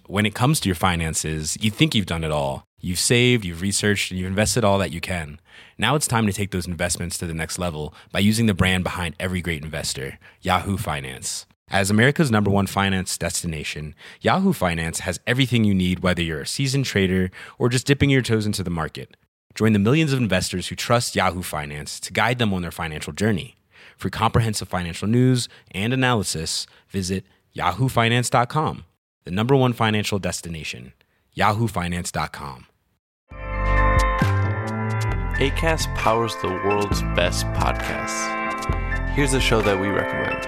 when it comes to your finances, you think you've done it all. You've saved, you've researched, and you've invested all that you can. Now it's time to take those investments to the next level by using the brand behind every great investor, Yahoo Finance. As America's #1 finance destination, Yahoo Finance has everything you need, whether you're a seasoned trader or just dipping your toes into the market. Join the millions of investors who trust Yahoo Finance to guide them on their financial journey. For comprehensive financial news and analysis, visit yahoofinance.com, the #1 financial destination, yahoofinance.com. Acast powers the world's best podcasts. Here's a show that we recommend.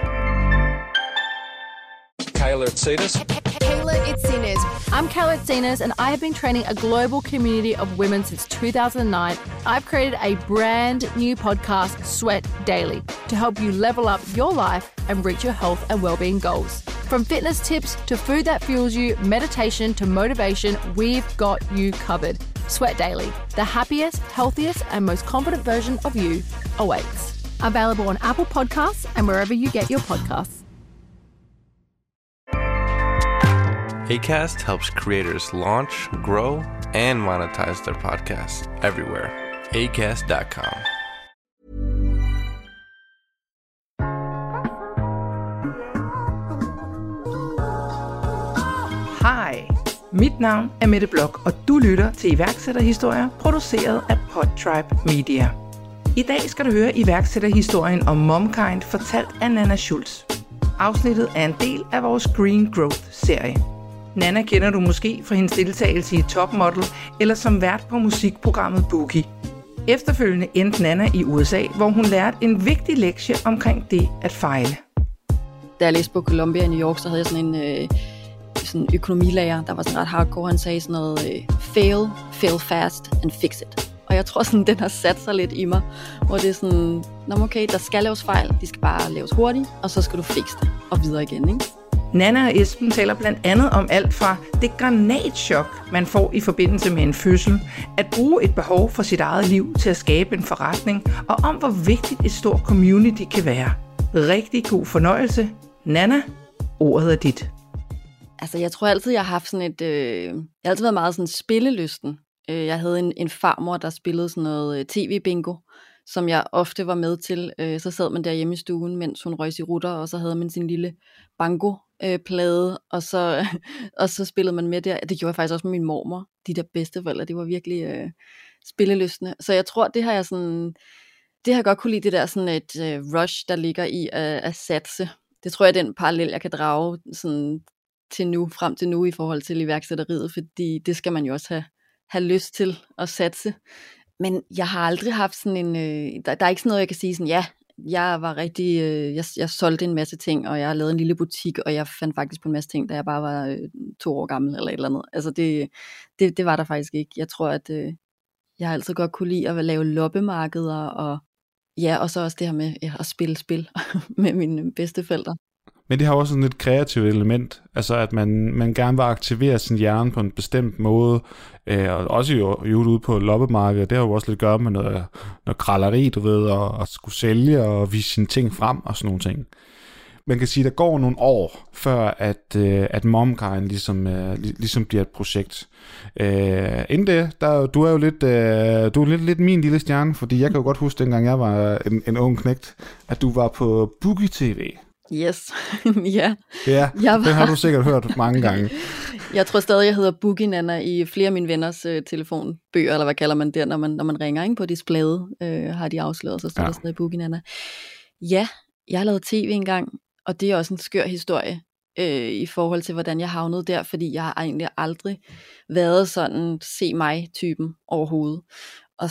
Kayla Itsinas. Kayla Itsinas. I'm Kayla Itsinas, and I have been training a global community of women since 2009. I've created a brand new podcast, Sweat Daily, to help you level up your life and reach your health and well-being goals. From fitness tips to food that fuels you, meditation to motivation, we've got you covered. Sweat Daily, the happiest, healthiest, and most confident version of you awaits. Available on Apple Podcasts and wherever you get your podcasts. Acast helps creators launch, grow, and monetize their podcasts everywhere. Acast.com. Hej, mit navn er Mette Blok, og du lytter til iværksætterhistorier, produceret af Podtribe Media. I dag skal du høre iværksætterhistorien om MomKind, fortalt af Nanna Schultz. Afsnittet er en del af vores Green Growth-serie. Nanna kender du måske fra hendes deltagelse i Top Model eller som vært på musikprogrammet Boogie. Efterfølgende endte Nanna i USA, hvor hun lærte en vigtig lektie omkring det at fejle. Da jeg læste på Columbia i New York, så havde jeg sådan en sådan økonomilærer, der var sådan ret hardcore. Han sagde sådan noget, fail fast and fix it. Og jeg tror sådan, den har sat sig lidt i mig, hvor det er sådan, okay, der skal laves fejl, de skal bare laves hurtigt, og så skal du fikse det og videre igen, ikke? Nanna og Esben taler blandt andet om alt fra det granatschok, man får i forbindelse med en fødsel, at bruge et behov for sit eget liv til at skabe en forretning, og om hvor vigtigt et stort community kan være. Rigtig god fornøjelse. Nanna, ordet er dit. Altså, jeg tror altid, jeg har haft sådan et... jeg har altid været meget sådan spillelysten. Jeg havde en farmor, der spillede sådan noget tv-bingo, som jeg ofte var med til. Så sad man der hjemme i stuen, mens hun røg cirutter, og så havde man sin lille bango-plade, og så spillede man med der. Det gjorde jeg faktisk også med min mormor. De der bedsteforældre, de var virkelig spillelystne. Så jeg tror, det har jeg sådan... Det har jeg godt kunne lide, det der sådan et rush, der ligger i at satse. Det tror jeg er den parallel, jeg kan drage sådan til nu, frem til nu i forhold til iværksætteriet, fordi det skal man jo også have lyst til at satse. Men jeg har aldrig haft sådan en... der er ikke sådan noget, jeg kan sige sådan, ja, jeg var rigtig... jeg solgte en masse ting, og jeg lavede en lille butik, og jeg fandt faktisk på en masse ting, da jeg bare var 2 år gammel eller et eller andet. Altså det var der faktisk ikke. Jeg tror, at jeg har altid godt kunne lide at lave loppemarkeder, og ja, og så også det her med at spille spil med mine bedsteforældre. Men det har også sådan et kreativt element, altså at man gerne vil aktivere sin hjerne på en bestemt måde, og også jo ude på loppemarkedet, det har jo også lidt at gøre med noget kralleri, du ved, og skulle sælge og vise sine ting frem og sådan nogle ting. Man kan sige, at der går nogle år, før at MomKind ligesom bliver et projekt. Inden det, du er jo lidt min lille stjerne, fordi jeg kan jo godt huske, dengang jeg var en ung knægt, at du var på Boogie TV. Yes, ja. Ja, det har du sikkert hørt mange gange. Jeg tror stadig, jeg hedder Boogie Nanna i flere af mine venners telefonbøger, eller hvad kalder man det, når man ringer ind på displayet, har de afsløret, så står der stadig Boogie Nanna. Ja, jeg har lavet tv engang, og det er også en skør historie i forhold til, hvordan jeg havnede der, fordi jeg har egentlig aldrig været sådan se mig-typen overhovedet. Og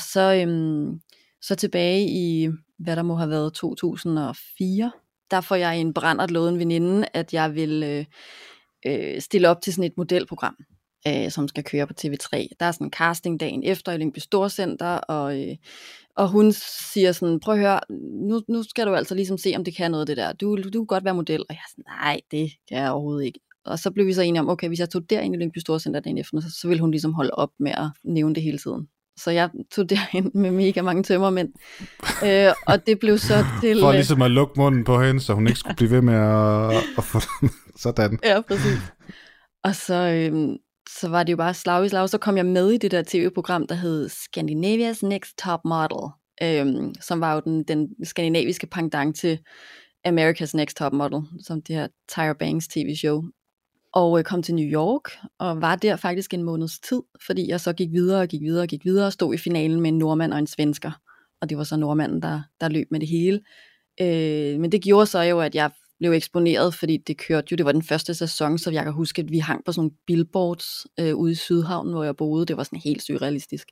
så tilbage i, hvad der må have været 2004, der får jeg i en brændert lovet en veninde, at jeg vil stille op til sådan et modelprogram, som skal køre på TV3. Der er sådan en casting dagen efter i Lyngby Storcenter, og hun siger sådan, prøv at høre, nu skal du altså ligesom se, om det kan noget det der. Du kan godt være model. Og jeg er sådan, nej, det kan jeg overhovedet ikke. Og så blev vi så enige om, okay, hvis jeg tog derind i Lyngby Storcenter dagen efter, så ville hun ligesom holde op med at nævne det hele tiden. Så jeg tog derind med mega mange tømmermænd. Og det blev så til... For ligesom at lukke munden på hende, så hun ikke skulle blive ved med at få sådan. Ja, præcis. Og så var det jo bare slag i slag. Så kom jeg med i det der tv-program, der hed Scandinavia's Next Top Model, som var jo den skandinaviske pendant til America's Next Top Model, som det her Tyra Banks tv-show. Og kom til New York, og var der faktisk en måneds tid, fordi jeg så gik videre og stod i finalen med en nordmand og en svensker. Og det var så nordmanden, der løb med det hele. Men det gjorde så jo, at jeg blev eksponeret, fordi det var den første sæson, så jeg kan huske, at vi hang på sådan nogle billboards ude i Sydhavnen, hvor jeg boede. Det var sådan helt surrealistisk.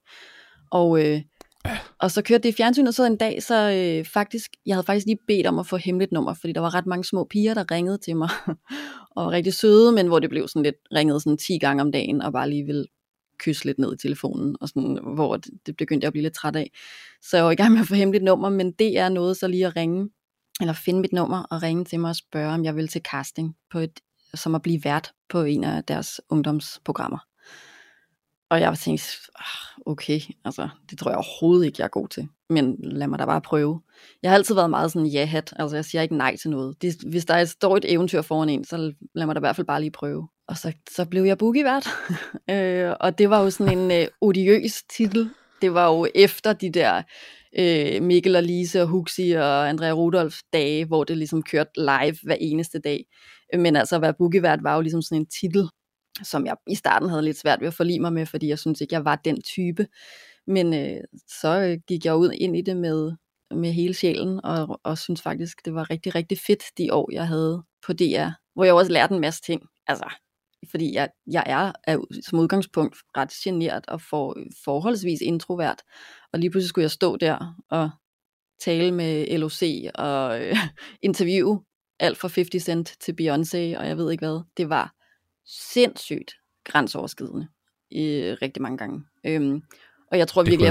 Og så kørte det i fjernsynet, så en dag, jeg havde faktisk lige bedt om at få hemmeligt nummer, fordi der var ret mange små piger, der ringede til mig, og var rigtig søde, men hvor det blev sådan lidt, ringede sådan 10 gange om dagen, og bare lige ville kysse lidt ned i telefonen, og sådan, hvor det begyndte jeg at blive lidt træt af. Så jeg var i gang med at få hemmeligt nummer, men det er noget så lige at ringe, eller finde mit nummer, og ringe til mig og spørge, om jeg vil til casting, som at blive vært på en af deres ungdomsprogrammer. Og jeg tænkte, okay, altså det tror jeg overhovedet ikke, jeg er god til. Men lad mig da bare prøve. Jeg har altid været meget sådan ja-hat, altså jeg siger ikke nej til noget. Hvis der står et eventyr foran en, så lad mig da i hvert fald bare lige prøve. Og så blev jeg boogievært. Og det var jo sådan en odiøs titel. Det var jo efter de der Mikkel og Lise og Huxi og Andrea Rudolph dage, hvor det ligesom kørte live hver eneste dag. Men altså at være boogievært var jo ligesom sådan en titel, som jeg i starten havde lidt svært ved at forlige mig med, fordi jeg synes ikke, jeg var den type. Men så gik jeg ud ind i det med hele sjælen, og synes faktisk, det var rigtig, rigtig fedt de år, jeg havde på DR, hvor jeg også lærte en masse ting. Altså, fordi jeg er som udgangspunkt ret genert og forholdsvis introvert, og lige pludselig skulle jeg stå der og tale med LOC og interviewe alt fra 50 Cent til Beyoncé, og jeg ved ikke hvad. Det var sindssygt grænseoverskridende rigtig mange gange. Og jeg tror virkelig,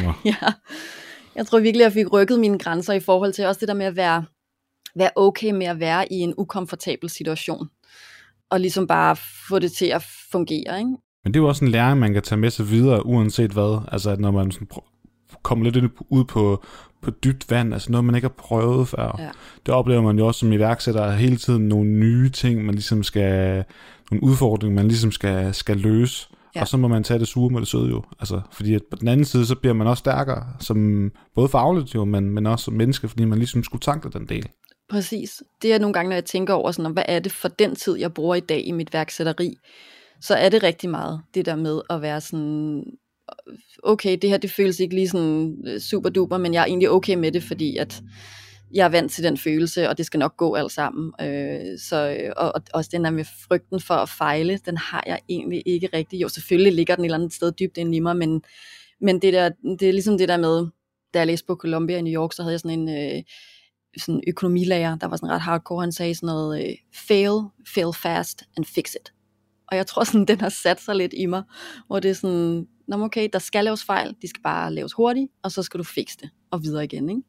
jeg tror virkelig, jeg fik rykket mine grænser i forhold til også det der med at være okay med at være i en ukomfortabel situation. Og ligesom bare få det til at fungere, ikke? Men det er jo også en læring, man kan tage med sig videre, uanset hvad. Altså, at når man sådan kommer lidt ud på dybt vand, altså noget, man ikke har prøvet før. Ja. Det oplever man jo også som iværksætter, hele tiden nogle nye ting, man ligesom nogle udfordringer, man ligesom skal løse. Ja. Og så må man tage det sure med det søde jo. Altså, fordi at på den anden side, så bliver man også stærkere, som både fagligt jo, men også som menneske, fordi man ligesom skulle tankle den del. Præcis. Det er nogle gange, når jeg tænker over sådan, hvad er det for den tid, jeg bruger i dag i mit værksætteri, så er det rigtig meget det der med at være sådan, okay, det her det føles ikke lige sådan super duper, men jeg er egentlig okay med det, fordi at jeg er vant til den følelse, og det skal nok gå alt sammen. Og også den der med frygten for at fejle, den har jeg egentlig ikke rigtig. Jo, selvfølgelig ligger den et eller andet sted dybt inde i mig, men det er ligesom det der med, da jeg læste på Columbia i New York, så havde jeg sådan en sådan økonomilærer, der var sådan ret hardcore, han sagde sådan noget, fail fast and fix it. Og jeg tror sådan, den har sat sig lidt i mig, hvor det er sådan, okay, der skal laves fejl, de skal bare laves hurtigt, og så skal du fikse det, og videre igen, ikke?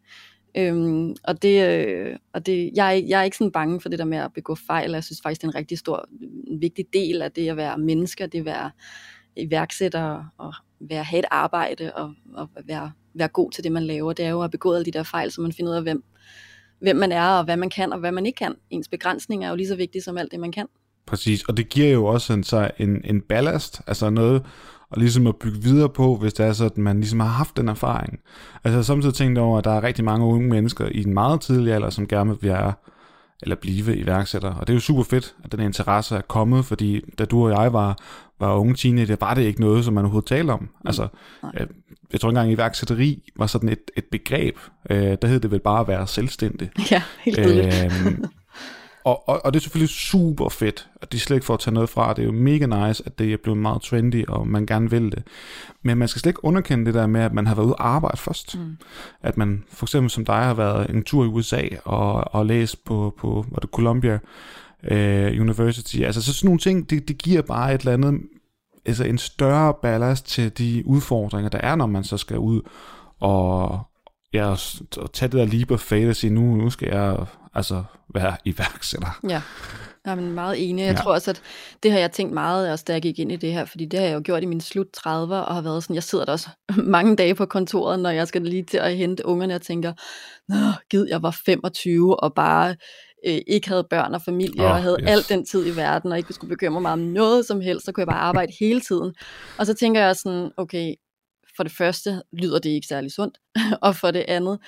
Jeg er ikke sådan bange for det der med at begå fejl. Jeg synes faktisk, det er en rigtig stor, vigtig del af det at være menneske, det at være iværksætter, og have et arbejde, og være god til det, man laver. Det er jo at begå alle de der fejl, så man finder ud af, hvem man er, og hvad man kan, og hvad man ikke kan. Ens begrænsninger er jo lige så vigtigt som alt det, man kan. Præcis, og det giver jo også en ballast, altså noget, og ligesom at bygge videre på, hvis det er sådan, at man ligesom har haft den erfaring. Altså jeg har samtidig tænkt over, at der er rigtig mange unge mennesker i en meget tidlig alder, som gerne vil være, eller blive iværksætter. Og det er jo super fedt, at den interesse er kommet, fordi da du og jeg var unge teenager, var det ikke noget, som man overhovedet talte om. Altså, jeg tror engang, iværksætteri var sådan et begreb. Der hed det vel bare at være selvstændig. Ja, helt vildt. Og det er selvfølgelig super fedt, at de slet ikke får at tage noget fra. Det er jo mega nice, at det er blevet meget trendy, og man gerne vil det. Men man skal slet ikke underkende det der med, at man har været ude at arbejde først. At man for eksempel som dig har været en tur i USA og læst på Columbia University. Altså så sådan nogle ting, det giver bare et eller andet, altså en større ballast til de udfordringer, der er, når man så skal ud og tage det der leap of faith og sige, nu skal jeg altså være iværksætter. Ja, jeg er meget enig. Jeg tror også, at det har jeg tænkt meget, også da jeg gik ind i det her, fordi det har jeg jo gjort i mine slut 30'er, og har været sådan, jeg sidder der også mange dage på kontoret, når jeg skal lige til at hente ungerne, og tænker, gid jeg var 25, og bare ikke havde børn og familie, og havde alt den tid i verden, og ikke skulle bekymre mig meget om noget som helst, så kunne jeg bare arbejde hele tiden. Og så tænker jeg sådan, okay, for det første lyder det ikke særlig sundt, og for det andet,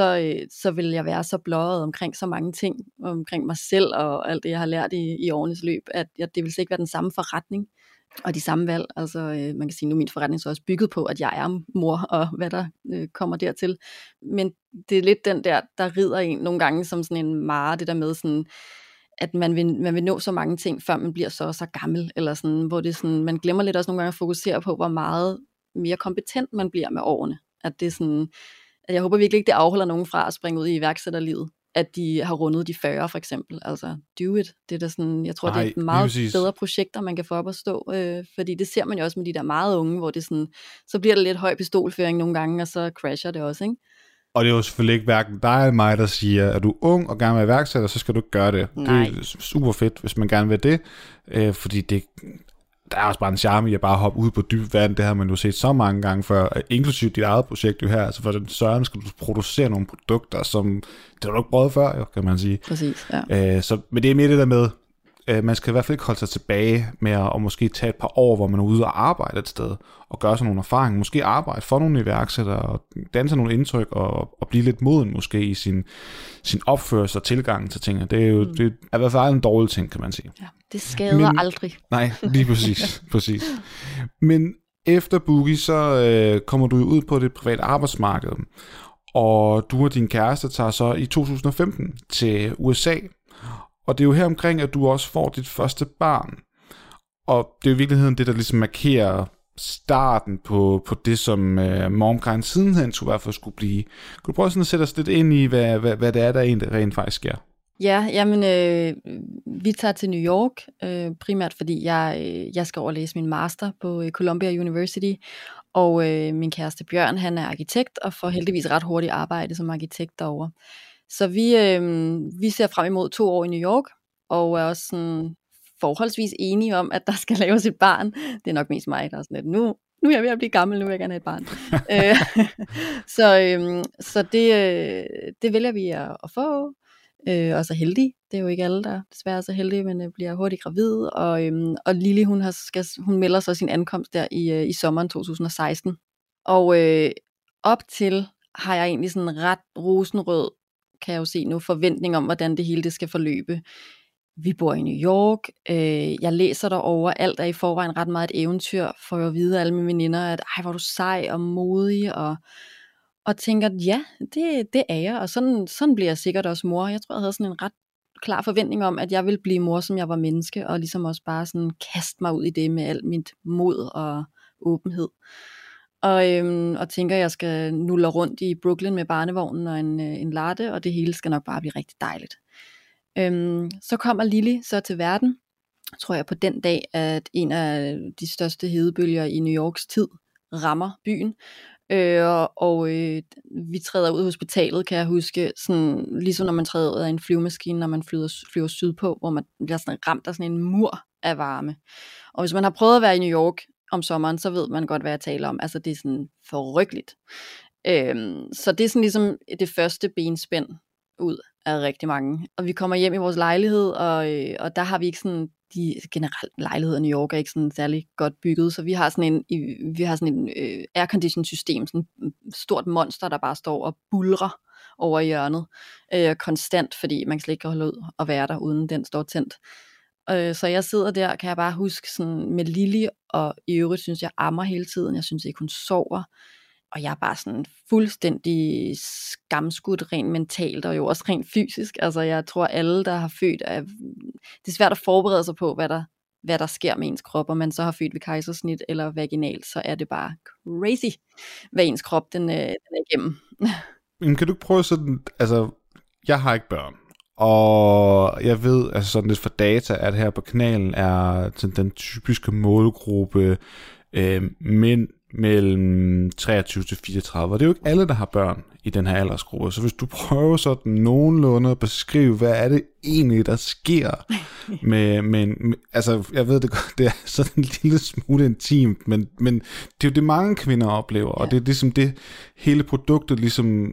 så vil jeg være så blåret omkring så mange ting, omkring mig selv og alt det, jeg har lært i årenes løb, at det vil ikke være den samme forretning, og de samme valg. Altså man kan sige, nu er min forretning så også bygget på, at jeg er mor, og hvad der kommer dertil. Men det er lidt den der rider en nogle gange som sådan en mare, det der med sådan, at man vil nå så mange ting, før man bliver så gammel, eller sådan, hvor det sådan, man glemmer lidt også nogle gange at fokusere på, hvor meget mere kompetent man bliver med årene. At det er sådan, at jeg håber virkelig ikke, det afholder nogen fra at springe ud i iværksætterlivet, at de har rundet de 40 for eksempel. Altså, do it. Det er da sådan, jeg tror, det er et meget bedre projekter, man kan få op at stå, fordi det ser man jo også med de der meget unge, hvor det sådan, så bliver der lidt høj pistolføring nogle gange, og så crasher det også, ikke? Og det er jo selvfølgelig ikke hverken dig eller mig, der siger, at du er ung og gerne vil være iværksætter, så skal du gøre det. Nej. Det er super fedt, hvis man gerne vil det, fordi det der er også bare en charme i at bare hoppe ud på dyb vand. Det har man jo set så mange gange før, inklusive dit eget projekt jo her. Altså for den søren skal du producere nogle produkter, som det har du ikke prøvet før, jo, kan man sige. Præcis, ja. Men det er mere det der med, man skal i hvert fald ikke holde sig tilbage med at måske tage et par år, hvor man er ude og arbejde et sted, og gøre sig nogle erfaringer, måske arbejde for nogle iværksættere, og danse nogle indtryk, og blive lidt moden måske i sin opførsel og tilgang til tingene. Det er jo det er i hvert fald en dårlig ting, kan man sige. Ja, det skader aldrig. Nej, lige præcis. Men efter Boogie, så kommer du ud på det private arbejdsmarked, og du og din kæreste tager så i 2015 til USA. Og det er jo her omkring, at du også får dit første barn. Og det er i virkeligheden det, der ligesom markerer starten på det, som MomKind sidenhen skulle i hvert fald skulle blive. Kan du prøve sådan at sætte os lidt ind i, hvad det er, der egentlig rent faktisk sker? Ja, jamen, vi tager til New York, primært fordi jeg skal overlæse min master på Columbia University, og min kæreste Bjørn, han er arkitekt, og får heldigvis ret hurtigt arbejde som arkitekt derovre. Så vi ser frem imod 2 år i New York, og er også sådan forholdsvis enige om, at der skal laves et barn. Det er nok mest mig, der er sådan lidt, nu er jeg ved at blive gammel, nu vil jeg gerne have et barn. Så det vælger vi at få, og så heldige. Det er jo ikke alle, der desværre er så heldige, men bliver hurtigt gravid, og Lili, hun melder så sin ankomst der i sommeren 2016. Og op til har jeg egentlig sådan en ret rosenrød, kan jeg jo se nu, forventning om, hvordan det hele det skal forløbe. Vi bor i New York, jeg læser derovre, alt er i forvejen ret meget et eventyr, for at vide af alle mine veninder, at ej, hvor er du sej og modig, og tænker, ja, det er jeg, og sådan bliver jeg sikkert også mor. Jeg tror, jeg havde sådan en ret klar forventning om, at jeg ville blive mor, som jeg var menneske, og ligesom også bare sådan kaste mig ud i det med alt mit mod og åbenhed. Og tænker, at jeg skal nulle rundt i Brooklyn med barnevognen og en latte, og det hele skal nok bare blive rigtig dejligt. Så kommer Lili så til verden, tror jeg på den dag, at en af de største hedebølger i New Yorks tid rammer byen. Vi træder ud af hospitalet, kan jeg huske, sådan, ligesom når man træder ud af en flyvemaskine, når man flyver sydpå, hvor man bliver sådan ramt af sådan en mur af varme. Og hvis man har prøvet at være i New York om sommeren, så ved man godt, hvad jeg taler om. Altså det er sådan forryggeligt. Så det er sådan ligesom det første benspænd ud af rigtig mange. Og vi kommer hjem i vores lejlighed, og der har vi ikke sådan, de generelt lejligheder i New York er ikke sådan særlig godt bygget, så vi har sådan en aircondition system, sådan et stort monster, der bare står og bulrer over i hjørnet, konstant, fordi man slet ikke kan holde ud og være der, uden den står tændt. Så jeg sidder der, kan jeg bare huske sådan med Lili, og i øvrigt synes jeg ammer hele tiden, jeg synes ikke hun sover, og jeg er bare sådan fuldstændig skamskudt rent mentalt, og jo også rent fysisk. Altså jeg tror alle, der har født, det er svært at forberede sig på, hvad der sker med ens krop, og man så har født ved kejsersnit eller vaginalt, så er det bare crazy, hvad ens krop den er igennem. Men kan du ikke prøve sådan, altså jeg har ikke børn, og jeg ved altså sådan lidt fra data, at her på kanalen er den typiske målgruppe mænd mellem 23 til 34, og det er jo ikke alle, der har børn i den her aldersgruppe, så hvis du prøver sådan nogenlunde at beskrive, hvad er det egentlig, der sker med altså jeg ved det godt, det er sådan en lille smule intimt, men det er jo det mange kvinder oplever, og det er ligesom det hele produktet ligesom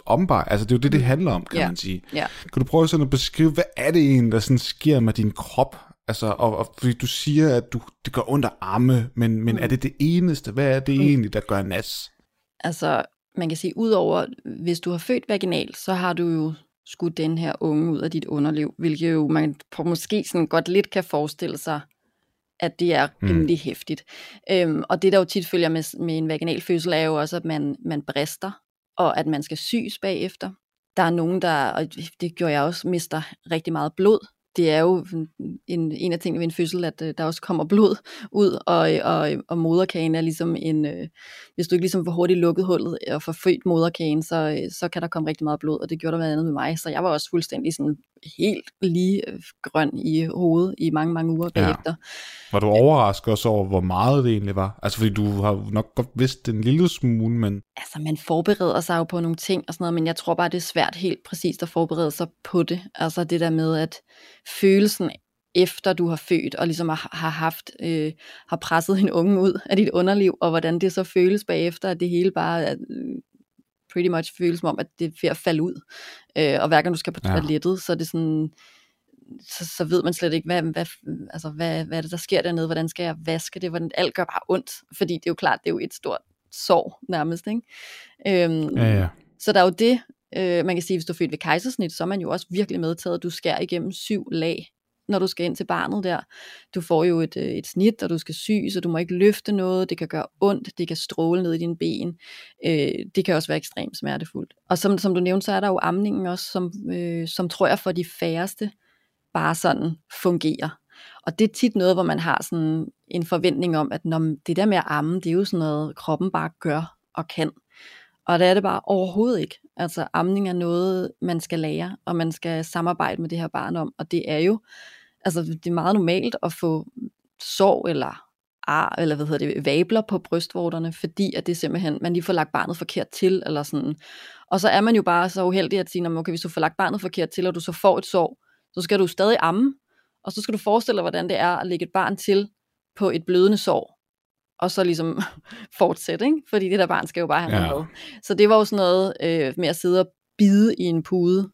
ombej. Altså, det er jo det handler om, kan man sige. Ja. Kan du prøve sådan at beskrive, hvad er det egentlig, der sådan sker med din krop? Altså, og fordi du siger, at det gør ondt at amme, men er det eneste? Hvad er det egentlig, der gør nas? Altså, man kan sige, udover, hvis du har født vaginalt, så har du jo skudt den her unge ud af dit underliv, hvilket jo man måske sådan godt lidt kan forestille sig, at det er rimelig hæftigt. Og det, der jo tit følger med en vaginal fødsel, er jo også, at man brister, og at man skal sys bagefter. Der er nogen, der, og det gjorde jeg også, mister rigtig meget blod. Det er jo en af tingene ved en fødsel, at der også kommer blod ud, og moderkagen er ligesom hvis du ikke ligesom får hurtigt lukket hullet og får født moderkagen, så kan der komme rigtig meget blod, og det gjorde der blandt andet med mig. Så jeg var også fuldstændig sådan helt lige grøn i hovedet i mange, mange uger bagefter. Var du overrasket også over, hvor meget det egentlig var? Altså, fordi du har nok godt vidst en lille smule, men... Altså, man forbereder sig jo på nogle ting og sådan noget, men jeg tror bare, det er svært helt præcist at forberede sig på det. Altså det der med, at følelsen efter du har født, og ligesom har presset en unge ud af dit underliv, og hvordan det så føles bagefter, at det hele bare pretty much føles som om, at det er ved at falde ud. Og hver gang du skal på toilettet, så er det sådan... Så ved man slet ikke, hvad er det, der sker dernede, hvordan skal jeg vaske det, hvordan alt gør bare ondt, fordi det er jo klart, det er jo et stort sår nærmest, ikke? Så der er jo det, man kan sige, hvis du er født ved kejsersnit, så er man jo også virkelig medtaget, at du skærer igennem 7 lag, når du skal ind til barnet der. Du får jo et snit, og du skal sys, og du må ikke løfte noget, det kan gøre ondt, det kan stråle ned i dine ben, det kan også være ekstremt smertefuldt. Og som du nævnte, så er der jo amningen også, som tror jeg for de færreste, bare sådan fungerer. Og det er tit noget, hvor man har sådan en forventning om, at når det der med at amme, det er jo sådan noget, kroppen bare gør og kan. Og det er det bare overhovedet ikke. Altså amning er noget, man skal lære, og man skal samarbejde med det her barn om. Og det er jo, altså det er meget normalt at få sår eller ar, eller vabler på brystvorterne, fordi at det simpelthen, man lige får lagt barnet forkert til, eller sådan. Og så er man jo bare så uheldig at sige, okay, hvis du får lagt barnet forkert til, og du så får et sår, så skal du stadig amme, og så skal du forestille dig, hvordan det er at lægge et barn til på et blødende sår, og så ligesom fortsætte, ikke? Fordi det der barn skal jo bare have noget. Så det var jo sådan noget med at sidde og bide i en pude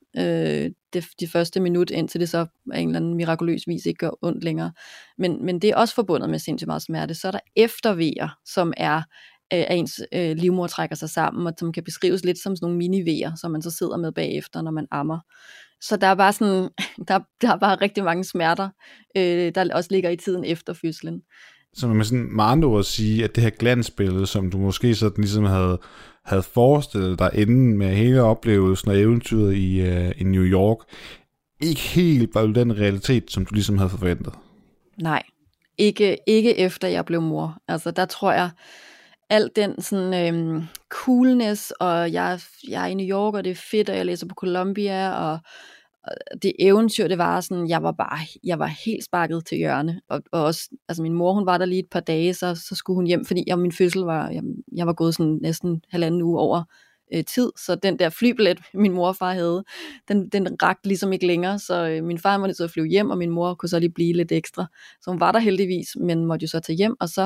de første minut, indtil det så af en eller anden mirakuløs vis ikke gør ondt længere. Men det er også forbundet med sindssygt meget smerte. Så er der eftervejer, som er at ens livmor trækker sig sammen, og som kan beskrives lidt som sådan nogle mini-vejer, som man så sidder med bagefter, når man ammer. Så der er bare sådan, der er bare rigtig mange smerter, der også ligger i tiden efter fødslen. Så man sådan med andre ord sige, at det her glansbillede, som du måske sådan ligesom havde forestillet dig inden med hele oplevelsen og eventyret i New York, ikke helt var den realitet, som du ligesom havde forventet? Nej, ikke efter jeg blev mor. Altså der tror jeg, al den sådan coolness, og jeg er i New York, og det er fedt, og jeg læser på Columbia, og det eventyr, det var sådan, jeg var helt sparket til hjørne, og også, altså min mor, hun var der lige et par dage, så skulle hun hjem, fordi min fødsel var, jeg var gået sådan næsten 1,5 uge over tid, så den der flybillet, min mor og far havde, den rakte ligesom ikke længere, så min far var nødt til at flyve hjem, og min mor kunne så lige blive lidt ekstra, så hun var der heldigvis, men måtte jo så tage hjem, og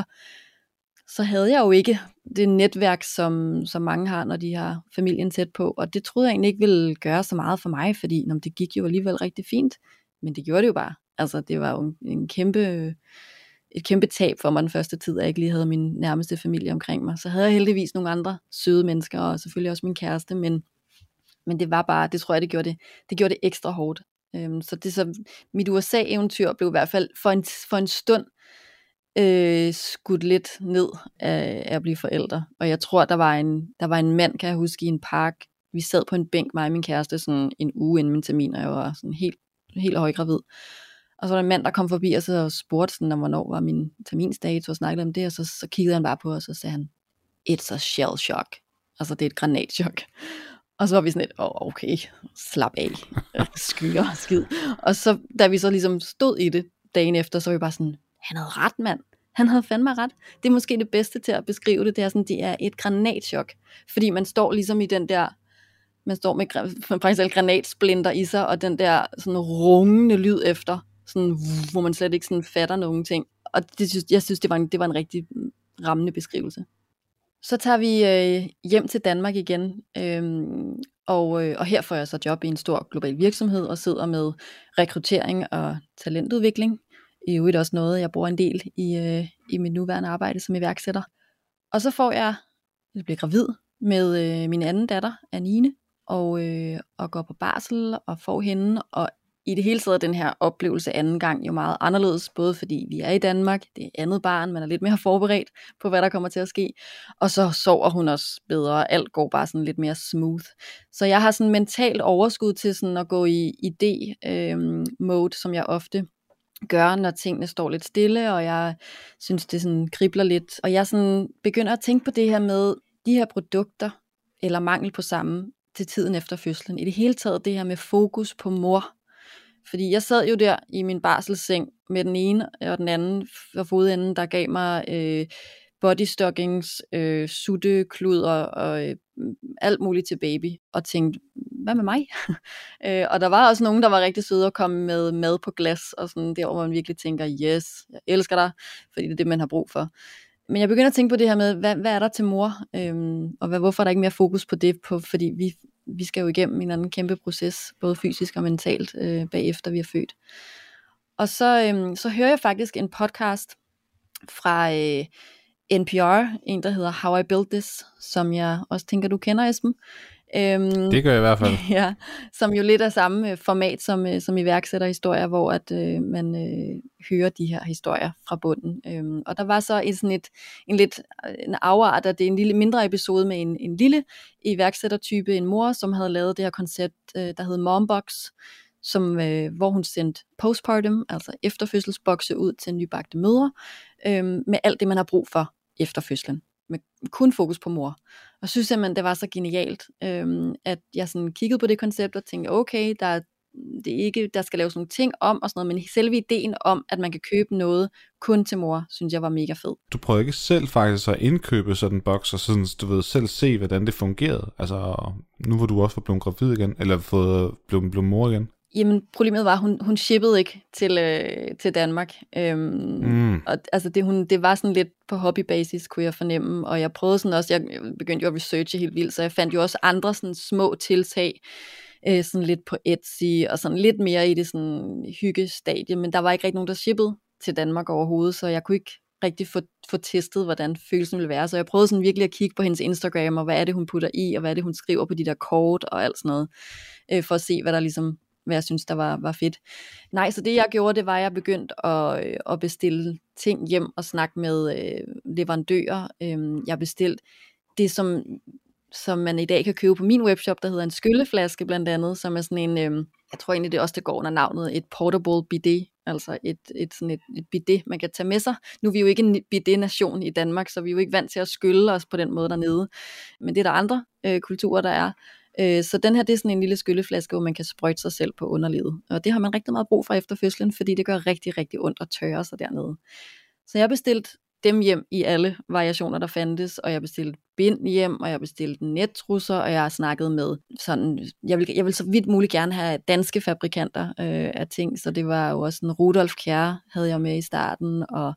så havde jeg jo ikke det netværk, som mange har, når de har familien tæt på, og det troede jeg egentlig ikke ville gøre så meget for mig, fordi det gik jo alligevel rigtig fint, men det gjorde det jo bare. Altså det var jo et kæmpe tab for mig den første tid, at jeg ikke lige havde min nærmeste familie omkring mig. Så havde jeg heldigvis nogle andre søde mennesker, og selvfølgelig også min kæreste, men det var bare, det tror jeg, det gjorde det ekstra hårdt. Så mit USA-eventyr blev i hvert fald for en stund skudt lidt ned af at blive forældre. Og jeg tror, der var en mand, kan jeg huske, i en park. Vi sad på en bænk, mig og min kæreste, sådan en uge inden min termin, og jeg var sådan helt højgravid. Og så var der en mand, der kom forbi og så spurgte sådan, hvornår var min terminsdato, og snakkede om det, og så kiggede han bare på os, og så sagde han, it's a shell shock. Altså, det er et granatchok. Og så var vi sådan lidt, okay, slap af, skyer, skid. Og så, da vi så ligesom stod i det dagen efter, så var vi bare sådan, han havde ret, mand. Han havde fandme ret. Det er måske det bedste til at beskrive det. Det er sådan, det er et granatchok. Fordi man står ligesom i den der, man står med faktisk granatsplinter i sig, og den der sådan rungende lyd efter, sådan, hvor man slet ikke sådan fatter nogen ting. Og jeg synes, det var en rigtig rammende beskrivelse. Så tager vi hjem til Danmark igen, Og her får jeg så job i en stor global virksomhed og sidder med rekruttering og talentudvikling. I øvrigt også noget, jeg bruger en del i mit nuværende arbejde som iværksætter. Og så bliver gravid med min anden datter, Anine, og går på barsel og får hende. Og i det hele taget den her oplevelse anden gang jo meget anderledes, både fordi vi er i Danmark, det er andet barn, man er lidt mere forberedt på, hvad der kommer til at ske, og så sover hun også bedre, alt går bare sådan lidt mere smooth. Så jeg har sådan mentalt overskud til sådan at gå i idé-mode, som jeg ofte gør, når tingene står lidt stille, og jeg synes, det sådan kribler lidt, og jeg sådan begynder at tænke på det her med de her produkter, eller mangel på samme, til tiden efter fødslen. I det hele taget det her med fokus på mor. Fordi jeg sad jo der i min barselsseng med den ene og den anden for fodenden, der gav mig bodystockings, suttekluder og alt muligt til baby, og tænkte, hvad med mig? Og der var også nogen, der var rigtig søde at komme med mad på glas, og sådan der, hvor man virkelig tænker, yes, jeg elsker dig, fordi det er det, man har brug for. Men jeg begynder at tænke på det her med, hvad er der til mor, og hvorfor er der ikke mere fokus på det, fordi vi skal jo igennem en anden kæmpe proces, både fysisk og mentalt, bagefter vi er født. Og så hører jeg faktisk en podcast fra NPR, en der hedder How I Built This, som jeg også tænker, du kender, Esben. Det gør jeg i hvert fald. Ja, som jo lidt er samme format som iværksætterhistorier, hvor at man hører de her historier fra bunden. Og der var så en afart af det, en lille mindre episode med en lille iværksættertype, en mor, som havde lavet det her koncept, der hed Mombox, hvor hun sendte postpartum, altså efterfødselsbokse ud til nybagte mødre, med alt det, man har brug for efter fødslen. Med kun fokus på mor. Og synes simpelthen, det var så genialt, at jeg sådan kiggede på det koncept og tænkte, okay, det er ikke, der skal laves nogle ting om og sådan noget, men selve ideen om, at man kan købe noget kun til mor, synes jeg var mega fed. Du prøvede ikke selv faktisk at indkøbe sådan en boks, og sådan, du ved, selv se, hvordan det fungerede? Altså, nu hvor du også var blevet gravid igen, eller blevet mor igen? Jamen, problemet var, at hun shippede ikke til Danmark. Og altså det var sådan lidt på hobbybasis, kunne jeg fornemme. Og jeg prøvede sådan også, jeg begyndte jo at researche helt vildt, så jeg fandt jo også andre sådan små tiltag, sådan lidt på Etsy, og sådan lidt mere i det sådan hyggestadie. Men der var ikke rigtig nogen, der shippede til Danmark overhovedet, så jeg kunne ikke rigtig få testet, hvordan følelsen ville være. Så jeg prøvede sådan virkelig at kigge på hendes Instagram, og hvad er det, hun putter i, og hvad er det, hun skriver på de der kort, og alt sådan noget, for at se, hvad jeg synes, der var fedt. Nej, så det jeg gjorde, det var, at jeg begyndte at bestille ting hjem og snakke med leverandører. Jeg bestilte det, som man i dag kan købe på min webshop, der hedder en skylleflaske blandt andet, som er sådan en, jeg tror egentlig det er også, det går under navnet, et portable bidet, altså et bidet, man kan tage med sig. Nu er vi jo ikke en bidet-nation i Danmark, så vi er jo ikke vant til at skylle os på den måde dernede, men det er der andre kulturer, der er. Så den her, det er sådan en lille skylleflaske, hvor man kan sprøjte sig selv på underlivet. Og det har man rigtig meget brug for efter fødslen, fordi det gør rigtig, rigtig ondt at tørre sig dernede. Så jeg bestilte dem hjem i alle variationer, der fandtes, og jeg bestilte bind hjem, og jeg bestilte nettrusser, og jeg har snakket med sådan, jeg vil så vidt muligt gerne have danske fabrikanter af ting, så det var jo også en Rudolf Kjær, havde jeg med i starten, og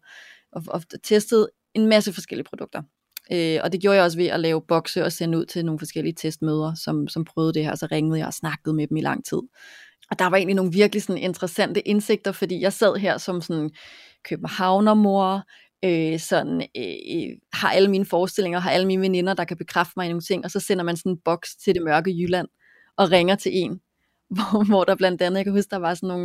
testet en masse forskellige produkter. Og det gjorde jeg også ved at lave bokse og sende ud til nogle forskellige testmøder, som prøvede det her, og så ringede jeg og snakkede med dem i lang tid. Og der var egentlig nogle virkelig sådan interessante indsigter, fordi jeg sad her som sådan københavnermor, har alle mine forestillinger, har alle mine veninder, der kan bekræfte mig i nogle ting, og så sender man sådan en boks til det mørke Jylland, og ringer til en, hvor der blandt andet, jeg kan huske, der var sådan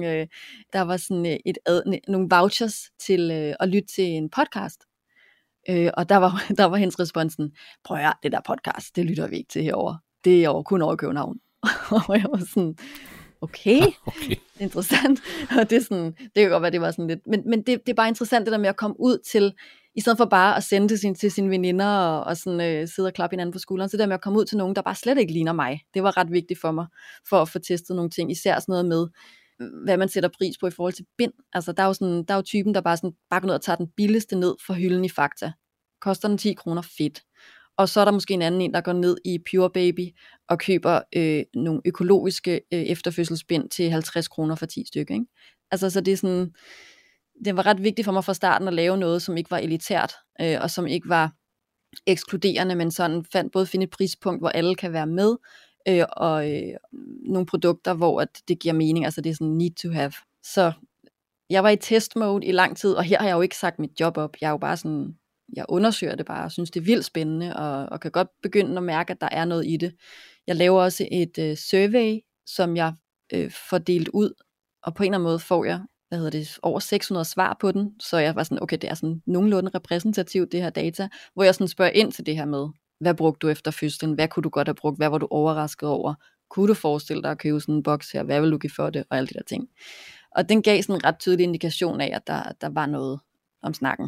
nogle vouchers til at lytte til en podcast. Og der var hendes responsen, prøv at høre, det der podcast, det lytter vi ikke til herovre. Det er kun over København. Og jeg var sådan, okay. Interessant. Og det er sådan, det kan godt være, det var sådan lidt, men det er bare interessant det der med at komme ud til, i stedet for bare at sende det til sine veninder og sådan sidde og klappe hinanden på skulderen, så det der med at komme ud til nogen, der bare slet ikke ligner mig, det var ret vigtigt for mig, for at få testet nogle ting, især sådan noget med, hvad man sætter pris på i forhold til bind. Altså der er jo typen, der bare går ned og tager den billigste ned fra hylden i Fakta. Koster den 10 kroner, fedt. Og så er der måske en anden, der går ned i Pure Baby og køber nogle økologiske efterfødselsbind til 50 kroner for 10 stykker. Ikke? Altså så det er sådan, det var ret vigtigt for mig fra starten at lave noget, som ikke var elitært, og som ikke var ekskluderende, men sådan finde et prispunkt, hvor alle kan være med, og nogle produkter, hvor at det giver mening, altså det er sådan need to have. Så jeg var i testmode i lang tid, og her har jeg jo ikke sagt mit job op. Jeg er jo bare sådan, jeg undersøger det bare, og synes det er vildt spændende, og kan godt begynde at mærke, at der er noget i det. Jeg laver også et survey, som jeg får delt ud, og på en eller anden måde får jeg, over 600 svar på den, så jeg var sådan, okay, det er sådan nogenlunde repræsentativt, det her data, hvor jeg sådan spørger ind til det her med, hvad brugte du efter fødslen, hvad kunne du godt have brugt, hvad var du overrasket over, kunne du forestille dig at købe sådan en boks her, hvad vil du give for det, og alle de der ting. Og den gav sådan en ret tydelig indikation af, at der var noget om snakken.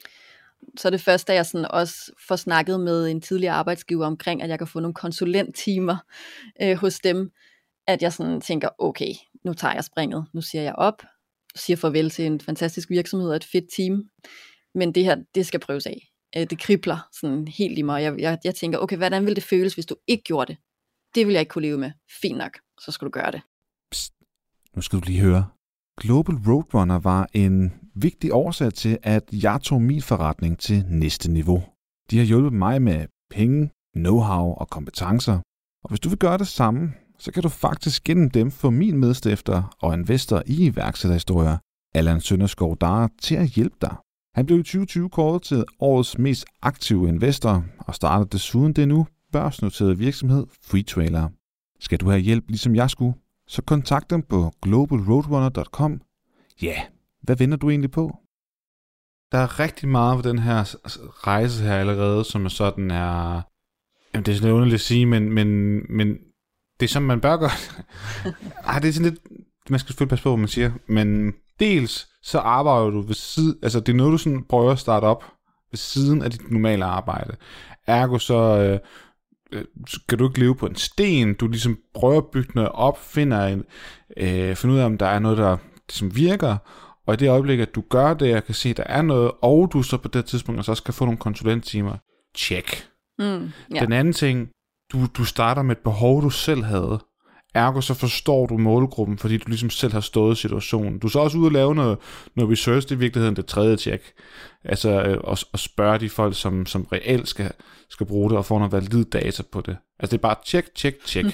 Så det første, at jeg sådan også får snakket med en tidligere arbejdsgiver omkring, at jeg kan få nogle konsulenttimer hos dem, at jeg sådan tænker, okay, nu tager jeg springet, nu siger jeg op, siger farvel til en fantastisk virksomhed og et fedt team, men det her, det skal prøves af. Det kribler sådan helt i mig. Jeg tænker, okay, hvordan ville det føles, hvis du ikke gjorde det? Det vil jeg ikke kunne leve med. Fint nok, så skal du gøre det. Psst. Nu skal du lige høre. Global Roadrunner var en vigtig årsag til, at jeg tog min forretning til næste niveau. De har hjulpet mig med penge, know-how og kompetencer. Og hvis du vil gøre det samme, så kan du faktisk gennem dem få min medstifter og investor i iværksætterhistorier, Allan Sønderskov Dare, til at hjælpe dig. Han blev i 2020 kåret til årets mest aktive investor og startede desuden den nu børsnoterede virksomhed Freetrailer. Skal du have hjælp, ligesom jeg skulle, så kontakt dem på globalroadrunner.com. Ja, hvad venter du egentlig på? Der er rigtig meget på den her rejse her allerede, som er sådan er... Jamen, det er sådan underligt at sige, men det er som man bør gøre. Det er sådan lidt... Man skal selvfølgelig passe på, hvad man siger. Men dels så arbejder du ved siden... Altså, det er noget, du sådan prøver at starte op ved siden af dit normale arbejde. Ergo så... skal du ikke leve på en sten, du ligesom prøver at bygge noget op, finder ud af, om der er noget, der ligesom virker, og i det øjeblik, at du gør det, jeg kan se, at der er noget, og du så på det tidspunkt også kan få nogle konsulenttimer, check. Den anden ting, du starter med et behov, du selv havde, ergo så forstår du målgruppen, fordi du ligesom selv har stået i situationen. Du er så også ude og lave noget research, det er i virkeligheden det tredje check. Altså at spørge de folk, som reelt skal bruge det, og få noget valid data på det. Altså det er bare check.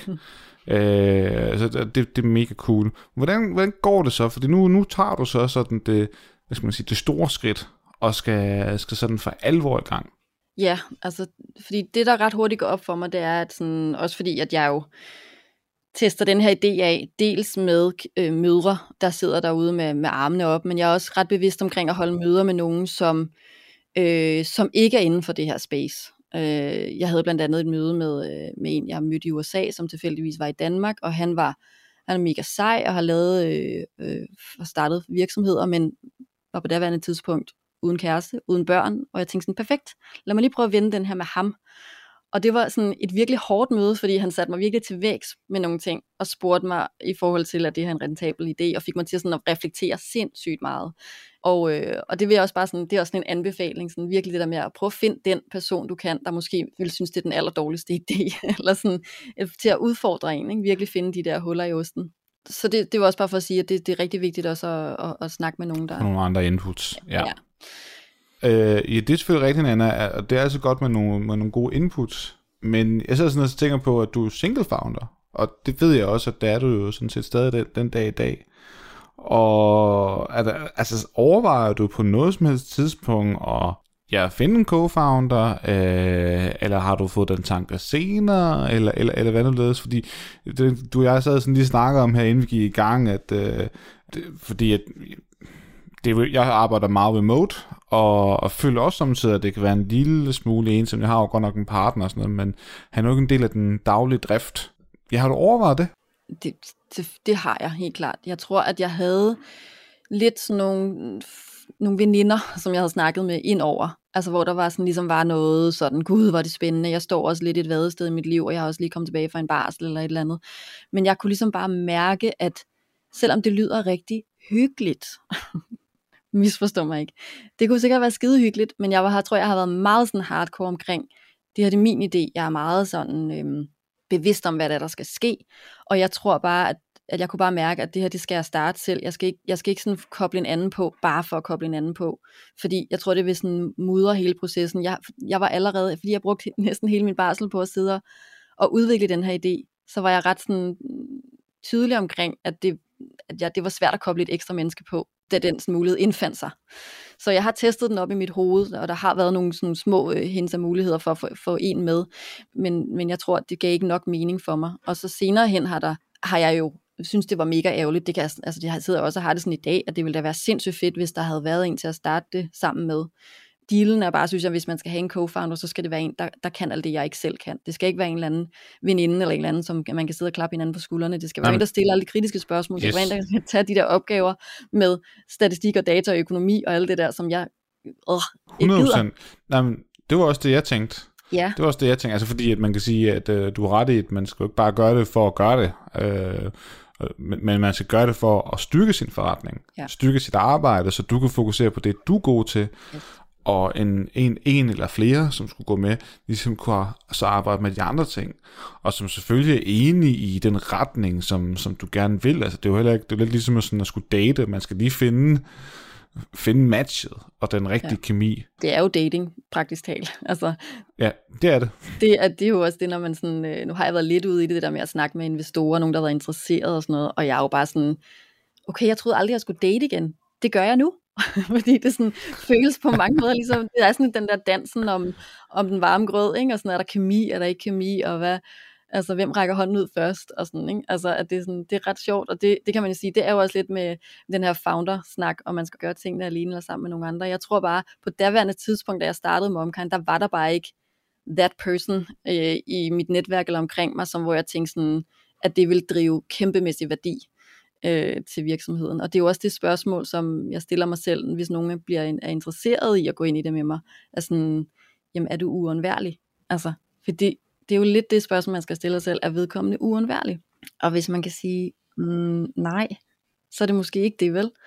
Så det er mega cool. Hvordan går det så? Fordi nu tager du så sådan det, hvad skal man sige, det store skridt, og skal sådan for alvor i gang. Ja, altså fordi det der ret hurtigt går op for mig, det er at sådan, også fordi at jeg jo tester den her idé af, dels med mødre, der sidder derude med armene op, men jeg er også ret bevidst omkring at holde møder med nogen, som ikke er inden for det her space. Jeg havde blandt andet et møde med en, jeg mødte i USA, som tilfældigvis var i Danmark, og han er mega sej, og har lavet og startet virksomheder, men var på daværende tidspunkt uden kæreste, uden børn, og jeg tænkte sådan, perfekt, lad mig lige prøve at vende den her med ham. Og det var sådan et virkelig hårdt møde, fordi han satte mig virkelig til vægs med nogle ting, og spurgte mig i forhold til, at det er en rentabel idé, og fik mig til sådan at reflektere sindssygt meget. Og det vil jeg også bare sådan, det er også sådan en anbefaling, sådan virkelig det der med at prøve at finde den person, du kan, der måske vil synes, det er den allerdårligste idé, eller sådan til at udfordre en, ikke? Virkelig finde de der huller i osten. Så det var også bare for at sige, at det er rigtig vigtigt også at snakke med nogen, der... Nogle andre inputs, ja. Det er selvfølgelig rigtigt, Anna, og det er altså godt med nogle gode inputs, men jeg sidder sådan og tænker på, at du er single founder, og det ved jeg også, at det er du jo sådan set stadig den dag i dag. Og overvejer du på noget som helst tidspunkt at finde en co-founder, eller har du fået den tanke senere, eller hvad nu ledes? Fordi du og jeg sad sådan lige snakker om her, inden vi gik i gang, fordi jeg arbejder meget remote, og føler også samtidig, at det kan være en lille smule ensom. Jeg har jo godt nok en partner og sådan noget, men han er jo ikke en del af den daglige drift. Har du overvejet det? Det har jeg helt klart. Jeg tror, at jeg havde lidt sådan nogle veninder, som jeg havde snakket med indover. Altså hvor der var sådan, ligesom var noget sådan, gud, hvor det spændende. Jeg står også lidt et vadested i mit liv, og jeg har også lige kommet tilbage fra en barsel eller et eller andet. Men jeg kunne ligesom bare mærke, at selvom det lyder rigtig hyggeligt, misforstå mig ikke, det kunne sikkert være skide hyggeligt, men jeg har været meget sådan hardcore omkring, det her det er min idé, jeg er meget sådan bevidst om, hvad der skal ske, og jeg tror bare, at jeg kunne bare mærke, at det her, det skal jeg starte selv, jeg skal ikke sådan koble en anden på, bare for at koble en anden på, fordi jeg tror, det vil sådan mudre hele processen. Jeg var allerede, fordi jeg brugte næsten hele min barsel på at sidde og udvikle den her idé, så var jeg ret sådan tydelig omkring, at det var svært at koble et ekstra menneske på, da den sådan mulighed indfandt sig. Så jeg har testet den op i mit hoved, og der har været nogle sådan små hints af muligheder for at få en med, men jeg tror, at det gav ikke nok mening for mig. Og så senere hen har jeg jo synes, det var mega ærgerligt. Det sidder også og har det sådan i dag, at det ville da være sindssygt fedt, hvis der havde været en til at starte det sammen med. Dealen er bare, synes jeg, hvis man skal have en co-founder, så skal det være en, der kan alt det, jeg ikke selv kan. Det skal ikke være en eller anden veninde, eller en eller anden, som man kan sidde og klappe hinanden på skuldrene. Det skal være en, der stiller alle de kritiske spørgsmål. Det skal være en, der kan tage de der opgaver med statistik og data og økonomi og alt det der, som jeg ikke gider. 100%. Nej, men det var også det, jeg tænkte. Ja. Det var også det, jeg tænkte. Altså fordi, at man kan sige, at du har ret i, at man skal jo ikke bare gøre det for at gøre det. Men man skal gøre det for at styrke sin forretning. Ja. Styrke sit arbejde, så du kan fokusere på det, du er god til. Yes. Og en eller flere, som skulle gå med, ligesom kunne så arbejde med de andre ting, og som selvfølgelig er enige i den retning, som du gerne vil. Altså det er jo heller ikke, det er lidt ligesom sådan at skulle date, man skal lige finde matchet og den rigtige kemi. Det er jo dating, praktisk talt. Altså, ja, det er det. Det er jo også det, når man sådan, nu har jeg været lidt ude i det der med at snakke med investorer, nogen der har været interesseret og sådan noget, og jeg er jo bare sådan, okay, jeg troede aldrig, jeg skulle date igen. Det gør jeg nu. Fordi det sådan føles på mange måder ligesom, det er sådan den der dansen om den varme grød, ikke? Og sådan, er der kemi, er der ikke kemi, og hvad, altså hvem rækker hånden ud først, og sådan, ikke? Altså at det er sådan, det er ret sjovt, og det kan man jo sige, det er jo også lidt med den her founder-snak, om man skal gøre tingene alene eller sammen med nogle andre. Jeg tror bare, på daværende tidspunkt, da jeg startede MomKind, der var der bare ikke that person i mit netværk eller omkring mig, hvor jeg tænkte sådan, at det ville drive kæmpemæssig værdi til virksomheden. Og det er jo også det spørgsmål, som jeg stiller mig selv, hvis nogen er interesseret i at gå ind i det med mig. Altså, jamen er du uundværlig? Altså, for det er jo lidt det spørgsmål, man skal stille sig selv, er vedkommende uundværlig? Og hvis man kan sige nej, så er det måske ikke det, vel?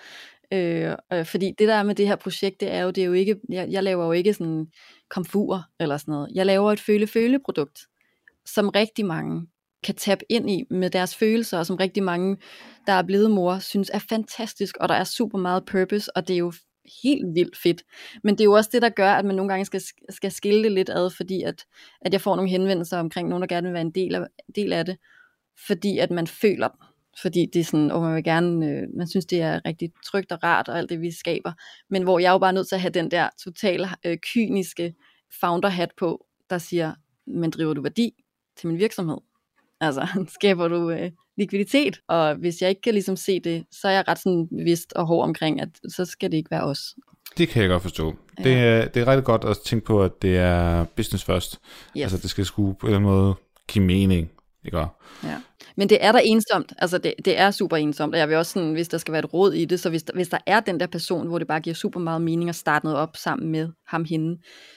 Fordi det der med det her projekt, det er jo ikke, jeg laver jo ikke sådan komfur eller sådan noget. Jeg laver et føle-føle-produkt, som rigtig mange kan tabe ind i med deres følelser, og som rigtig mange, der er blevet mor, synes er fantastisk, og der er super meget purpose, og det er jo helt vildt fedt. Men det er jo også det, der gør, at man nogle gange skal skille det lidt ad, fordi at jeg får nogle henvendelser omkring nogen, der gerne vil være en del af det, fordi at man føler dem. Fordi det er sådan, og man vil gerne, man synes det er rigtig trygt og rart, og alt det vi skaber, men hvor jeg er jo bare nødt til at have den der totalt kyniske founder-hat på, der siger, men driver du værdi til min virksomhed? Altså, skaber du likviditet? Og hvis jeg ikke kan ligesom se det, så er jeg ret sådan bevidst og hård omkring, at så skal det ikke være os. Det kan jeg godt forstå. Ja. Det er rigtig godt at tænke på, at det er business først. Yes. Altså, det skal sgu på en eller anden måde give mening. Ikke? Ja. Men det er der ensomt. Altså, det er super ensomt. Og jeg vil også sådan, hvis der skal være et råd i det, så hvis der er den der person, hvor det bare giver super meget mening at starte noget op sammen med ham hende,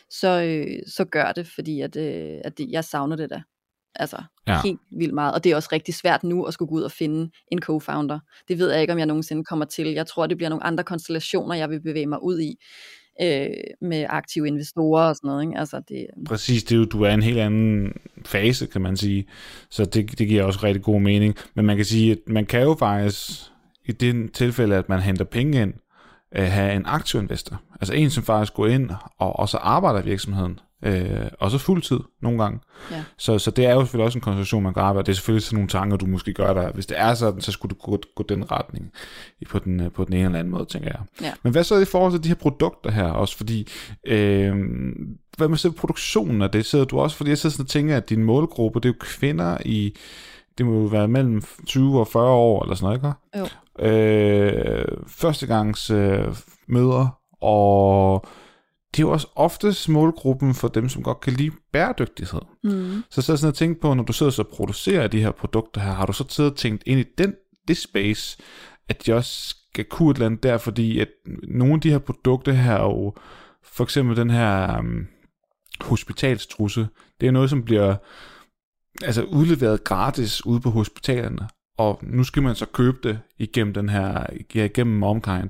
så gør det, fordi at jeg savner det da. Altså helt vildt meget, og det er også rigtig svært nu at skulle gå ud og finde en co-founder. Det ved jeg ikke, om jeg nogensinde kommer til. Jeg tror, det bliver nogle andre konstellationer, jeg vil bevæge mig ud i, med aktive investorer og sådan noget, ikke? Altså, det... Præcis, du er i en helt anden fase, kan man sige, så det giver også rigtig god mening. Men man kan sige, at man kan jo faktisk, i det tilfælde, at man henter penge ind, have en aktiv investor. Altså en, som faktisk går ind og så arbejder i virksomheden. Og så fuldtid nogle gange. Ja. Så det er jo selvfølgelig også en konstellation, man kan arbejde. Det er selvfølgelig sådan nogle tanker, du måske gør der. Hvis det er sådan, så skulle du gå den retning på den ene eller anden måde, tænker jeg. Ja. Men hvad så i forhold til de her produkter her også? Fordi, hvad med selv produktionen af det? Sidder du også, fordi jeg sidder sådan og tænker, at din målgruppe, det er jo kvinder i, det må jo være mellem 20 og 40 år, eller sådan noget, ikke? Jo. Førstegangs mødre, og det er jo også oftest målgruppen for dem, som godt kan lide bæredygtighed. Mm. Så sådan at tænke på, når du sidder og producerer de her produkter her, har du så tidligere tænkt ind i det space, at de også skal kunne et eller andet der, fordi at nogle af de her produkter her, og for eksempel den her hospitalstrusse, det er noget, som bliver altså udleveret gratis ude på hospitalerne, og nu skal man så købe det igennem MomKind.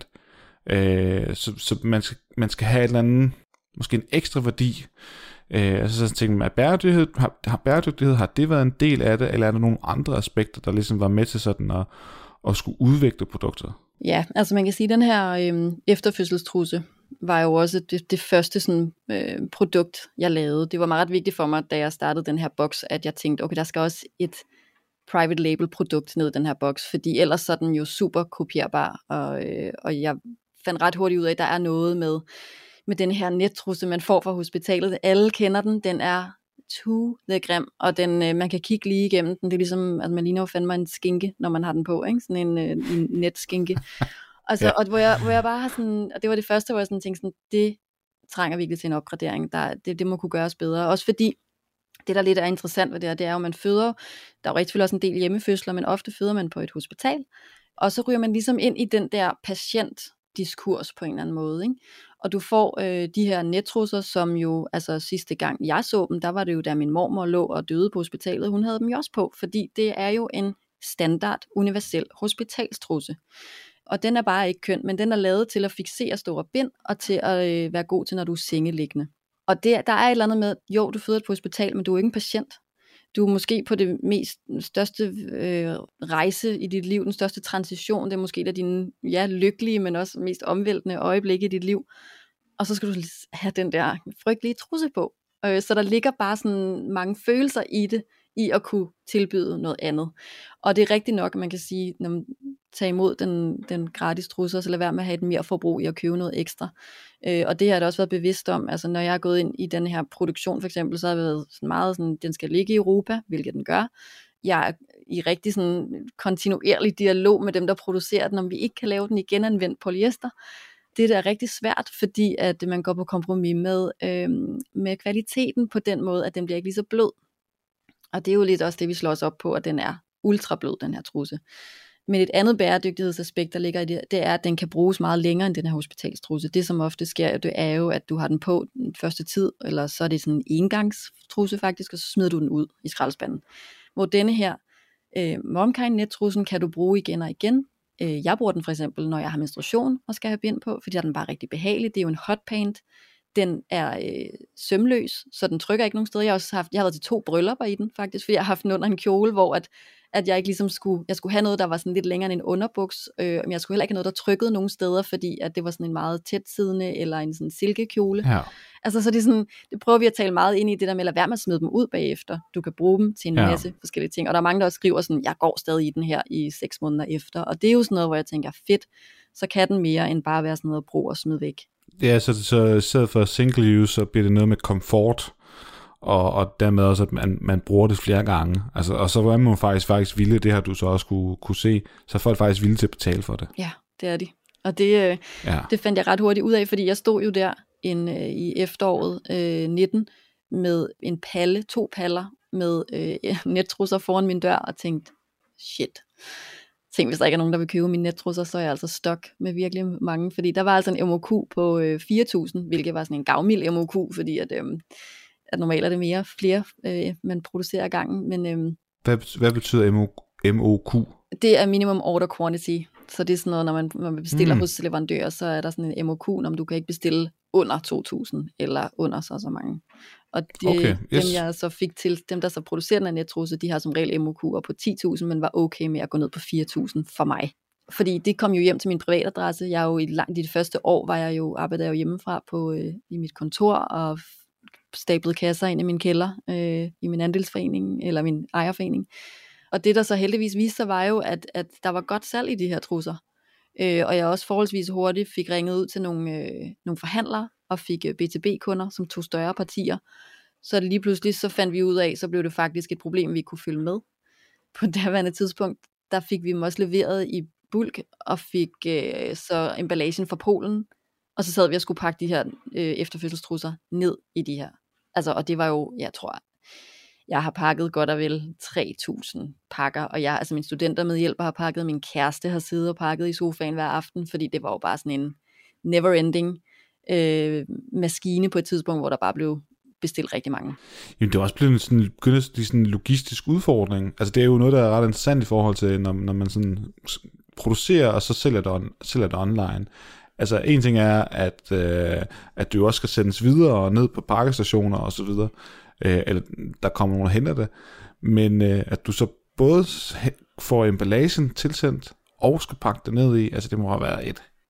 Så man skal have et eller andet, måske en ekstra værdi. Altså så tænker man, har bæredygtighed, har det været en del af det, eller er der nogle andre aspekter, der ligesom var med til sådan at skulle udvikle produkter? Ja, altså man kan sige, at den her efterfødselstrusse var jo også det første sådan, produkt, jeg lavede. Det var meget vigtigt for mig, da jeg startede den her boks, at jeg tænkte, okay, der skal også private label produkt ned i den her boks, fordi ellers så er den jo super kopierbar, og jeg fandt ret hurtigt ud af, at der er noget med den her nettrusse, man får fra hospitalet. Alle kender den er grim, og man kan kigge lige igennem den. Det er ligesom, at man ligner jo fandme en skinke, når man har den på, ikke? Sådan en netskinke. Altså, ja. Og hvor jeg bare har sådan, og det var det første, hvor jeg sådan tænkte sådan, det trænger virkelig til en opgradering. Det må kunne gøres bedre. Også fordi, det der lidt er interessant ved det er jo, man føder, der er jo rigtig også en del hjemmefødsler, men ofte føder man på et hospital, og så ryger man ligesom ind i den der patientdiskurs på en eller anden måde, ikke? Og du får de her nettrusser, som jo, altså sidste gang jeg så dem, der var det jo, da min mormor lå og døde på hospitalet, hun havde dem jo også på, fordi det er jo en standard, universel hospitalstrusse. Og den er bare ikke køn, men den er lavet til at fiksere store bind, og til at være god til, når du er sengeliggende. Og der er et eller andet med, jo, du føder på hospital, men du er ikke en patient. Du er måske på det største rejse i dit liv, den største transition, det er måske et af dine lykkelige, men også mest omvæltende øjeblikke i dit liv. Og så skal du have den der frygtelige trusse på. Så der ligger bare sådan mange følelser i det, i at kunne tilbyde noget andet. Og det er rigtigt nok, man kan sige, når man tager imod den gratis trusse, så lad være med at have et mere forbrug i at købe noget ekstra. Og det har jeg da også været bevidst om, altså når jeg er gået ind i den her produktion for eksempel, så har jeg været sådan meget sådan, den skal ligge i Europa, hvilket den gør. Jeg er i rigtig sådan kontinuerlig dialog med dem, der producerer den, om vi ikke kan lave den i genanvendt polyester. Det er rigtig svært, fordi at man går på kompromis med kvaliteten på den måde, at den bliver ikke lige så blød. Og det er jo lidt også det, vi slår os op på, at den er ultra blød, den her trusse. Men et andet bæredygtighedsaspekt, der ligger i det er, at den kan bruges meget længere end den her hospitalstrusse. Det, som ofte sker, det er jo, at du har den på den første tid, eller så er det sådan en engangstrusse faktisk, og så smider du den ud i skraldespanden. Hvor denne her Momkind nettrussen kan du bruge igen og igen. Jeg bruger den for eksempel, når jeg har menstruation og skal have bind på, fordi den er bare rigtig behagelig. Det er jo en hot paint. Den er sømløs, så den trykker ikke nogen steder. Jeg har været til 2 bryllupper i den faktisk, fordi jeg har haft den under en kjole, hvor at jeg ikke ligesom skulle have noget, der var sådan lidt længere end en underbuks, men jeg skulle heller ikke have noget, der trykkede nogen steder, fordi at det var sådan en meget tætsiddende, eller en sådan silkekjole. Ja. Altså så det prøver vi at tale meget ind i, det der med at lade være med at smide dem ud bagefter. Du kan bruge dem til en masse forskellige ting, og der er mange, der også skriver sådan, jeg går stadig i den her i 6 måneder efter, og det er jo sådan noget, hvor jeg tænker, fedt, så kan den mere end bare være sådan noget at bruge og smide væk. Ja, så i stedet for single use, så bliver det noget med komfort, og dermed også, at man bruger det flere gange. Altså, og så er man faktisk villig, det har du så også kunne se, så er folk faktisk villige til at betale for det. Ja, det er de. Og det fandt jeg ret hurtigt ud af, fordi jeg stod jo der i efteråret 19 med 2 paller med nettrusser foran min dør, og tænkte, shit. Tænk, hvis der ikke er nogen, der vil købe mine nettrusser, så er jeg altså stok med virkelig mange, fordi der var altså en MOQ på 4.000, hvilket var sådan en gavmild MOQ, fordi at normalt er det flere man producerer ad gangen. Men, hvad betyder MOQ? Det er minimum order quantity, så det er sådan noget, når man bestiller hos leverandører, så er der sådan en MOQ, om du kan ikke bestille under 2.000, eller under så mange. Og dem jeg så fik til, dem der så producerer den her nettrusse, de har som regel MOQ'er på 10.000, men var okay med at gå ned på 4.000 for mig. Fordi det kom jo hjem til min privatadresse. Jeg er jo i det første år, arbejdede jeg jo hjemmefra i mit kontor, og stablede kasser ind i min kælder, i min andelsforening, eller min ejerforening. Og det der så heldigvis viste sig, var jo, at der var godt salg i de her trusser. Og jeg også forholdsvis hurtigt fik ringet ud til nogle forhandlere, og fik B2B-kunder, som tog større partier. Så lige pludselig så fandt vi ud af, så blev det faktisk et problem, vi kunne følge med. På det daværende tidspunkt, der fik vi dem også leveret i bulk, og fik så emballagen fra Polen, og så sad vi og skulle pakke de her efterfødselstrusser ned i de her. Altså, og det var jo, jeg tror, jeg har pakket godt og vel 3.000 pakker, og mine studentermedhjælper har pakket, min kæreste har siddet og pakket i sofaen hver aften, fordi det var jo bare sådan en never-ending maskine på et tidspunkt, hvor der bare blev bestilt rigtig mange. Jamen, det er også blevet sådan en logistisk udfordring. Altså, det er jo noget, der er ret interessant i forhold til, når man sådan producerer, og så sælger det online. Altså, en ting er, at du også skal sendes videre og ned på pakkestationer og så videre, eller der kommer nogen og henter det, men at du så både får emballagen tilsendt, og skal pakke det ned i, altså det må have været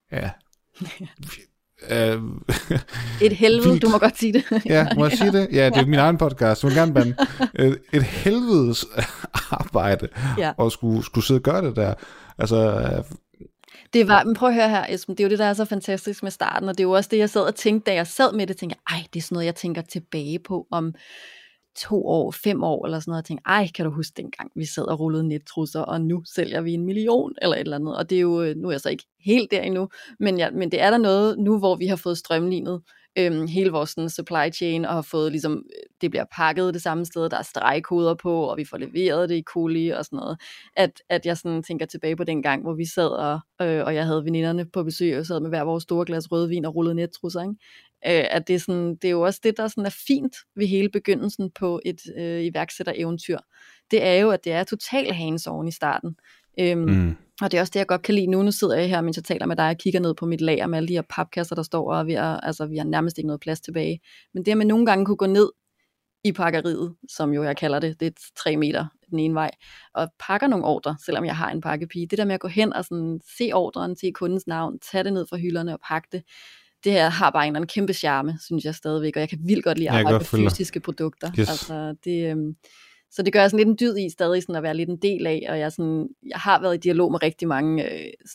et helvede, vildt. Du må godt sige det. Ja, må jeg sige det? Ja, det er min egen podcast, du må gerne bande. Et helvedes arbejde, Ja. og skulle sidde og gøre det der. Altså, Det var, men prøv at høre her, Esben, det er jo det, der er så fantastisk med starten, og det er jo også det, jeg sad og tænkte, da jeg sad med det, tænkte jeg, det er sådan noget, jeg tænker tilbage på om 2 år, 5 år, eller sådan noget, og tænkte, kan du huske dengang, vi sad og rullede nettrusser, og nu sælger vi 1 million, eller et eller andet, og det er jo, nu er jeg så ikke helt der endnu, men det er der noget nu, hvor vi har fået strømlignet hele vores sådan, supply chain, og har fået ligesom, det bliver pakket det samme sted, der er stregkoder på, og vi får leveret det i kuli og sådan noget, at jeg sådan tænker tilbage på den gang, hvor vi sad, og jeg havde veninderne på besøg, og sad med hver vores store glas rødvin og rullede nettrusser, ikke? At det er, sådan, det er jo også det, der sådan er fint ved hele begyndelsen på et iværksættereventyr. Det er jo, at det er total hands-on i starten. Og det er også det, jeg godt kan lide nu. Nu sidder jeg her, mens jeg taler med dig, og kigger ned på mit lager med alle de her papkasser, der står, og vi har nærmest ikke noget plads tilbage. Men det, at man nogle gange kunne gå ned i pakkeriet, som jo jeg kalder det, det er 3 meter den ene vej, og pakker nogle ordre, selvom jeg har en pakkepige. Det der med at gå hen og sådan, se ordren, se kundens navn, tage det ned fra hylderne og pakke det, det her har bare en eller anden kæmpe charme, synes jeg stadigvæk, og jeg kan vildt godt lide at arbejde med fysiske produkter. Yes. Altså, så det gør jeg sådan lidt en dyd i stadig sådan at være lidt en del af, og jeg har været i dialog med rigtig mange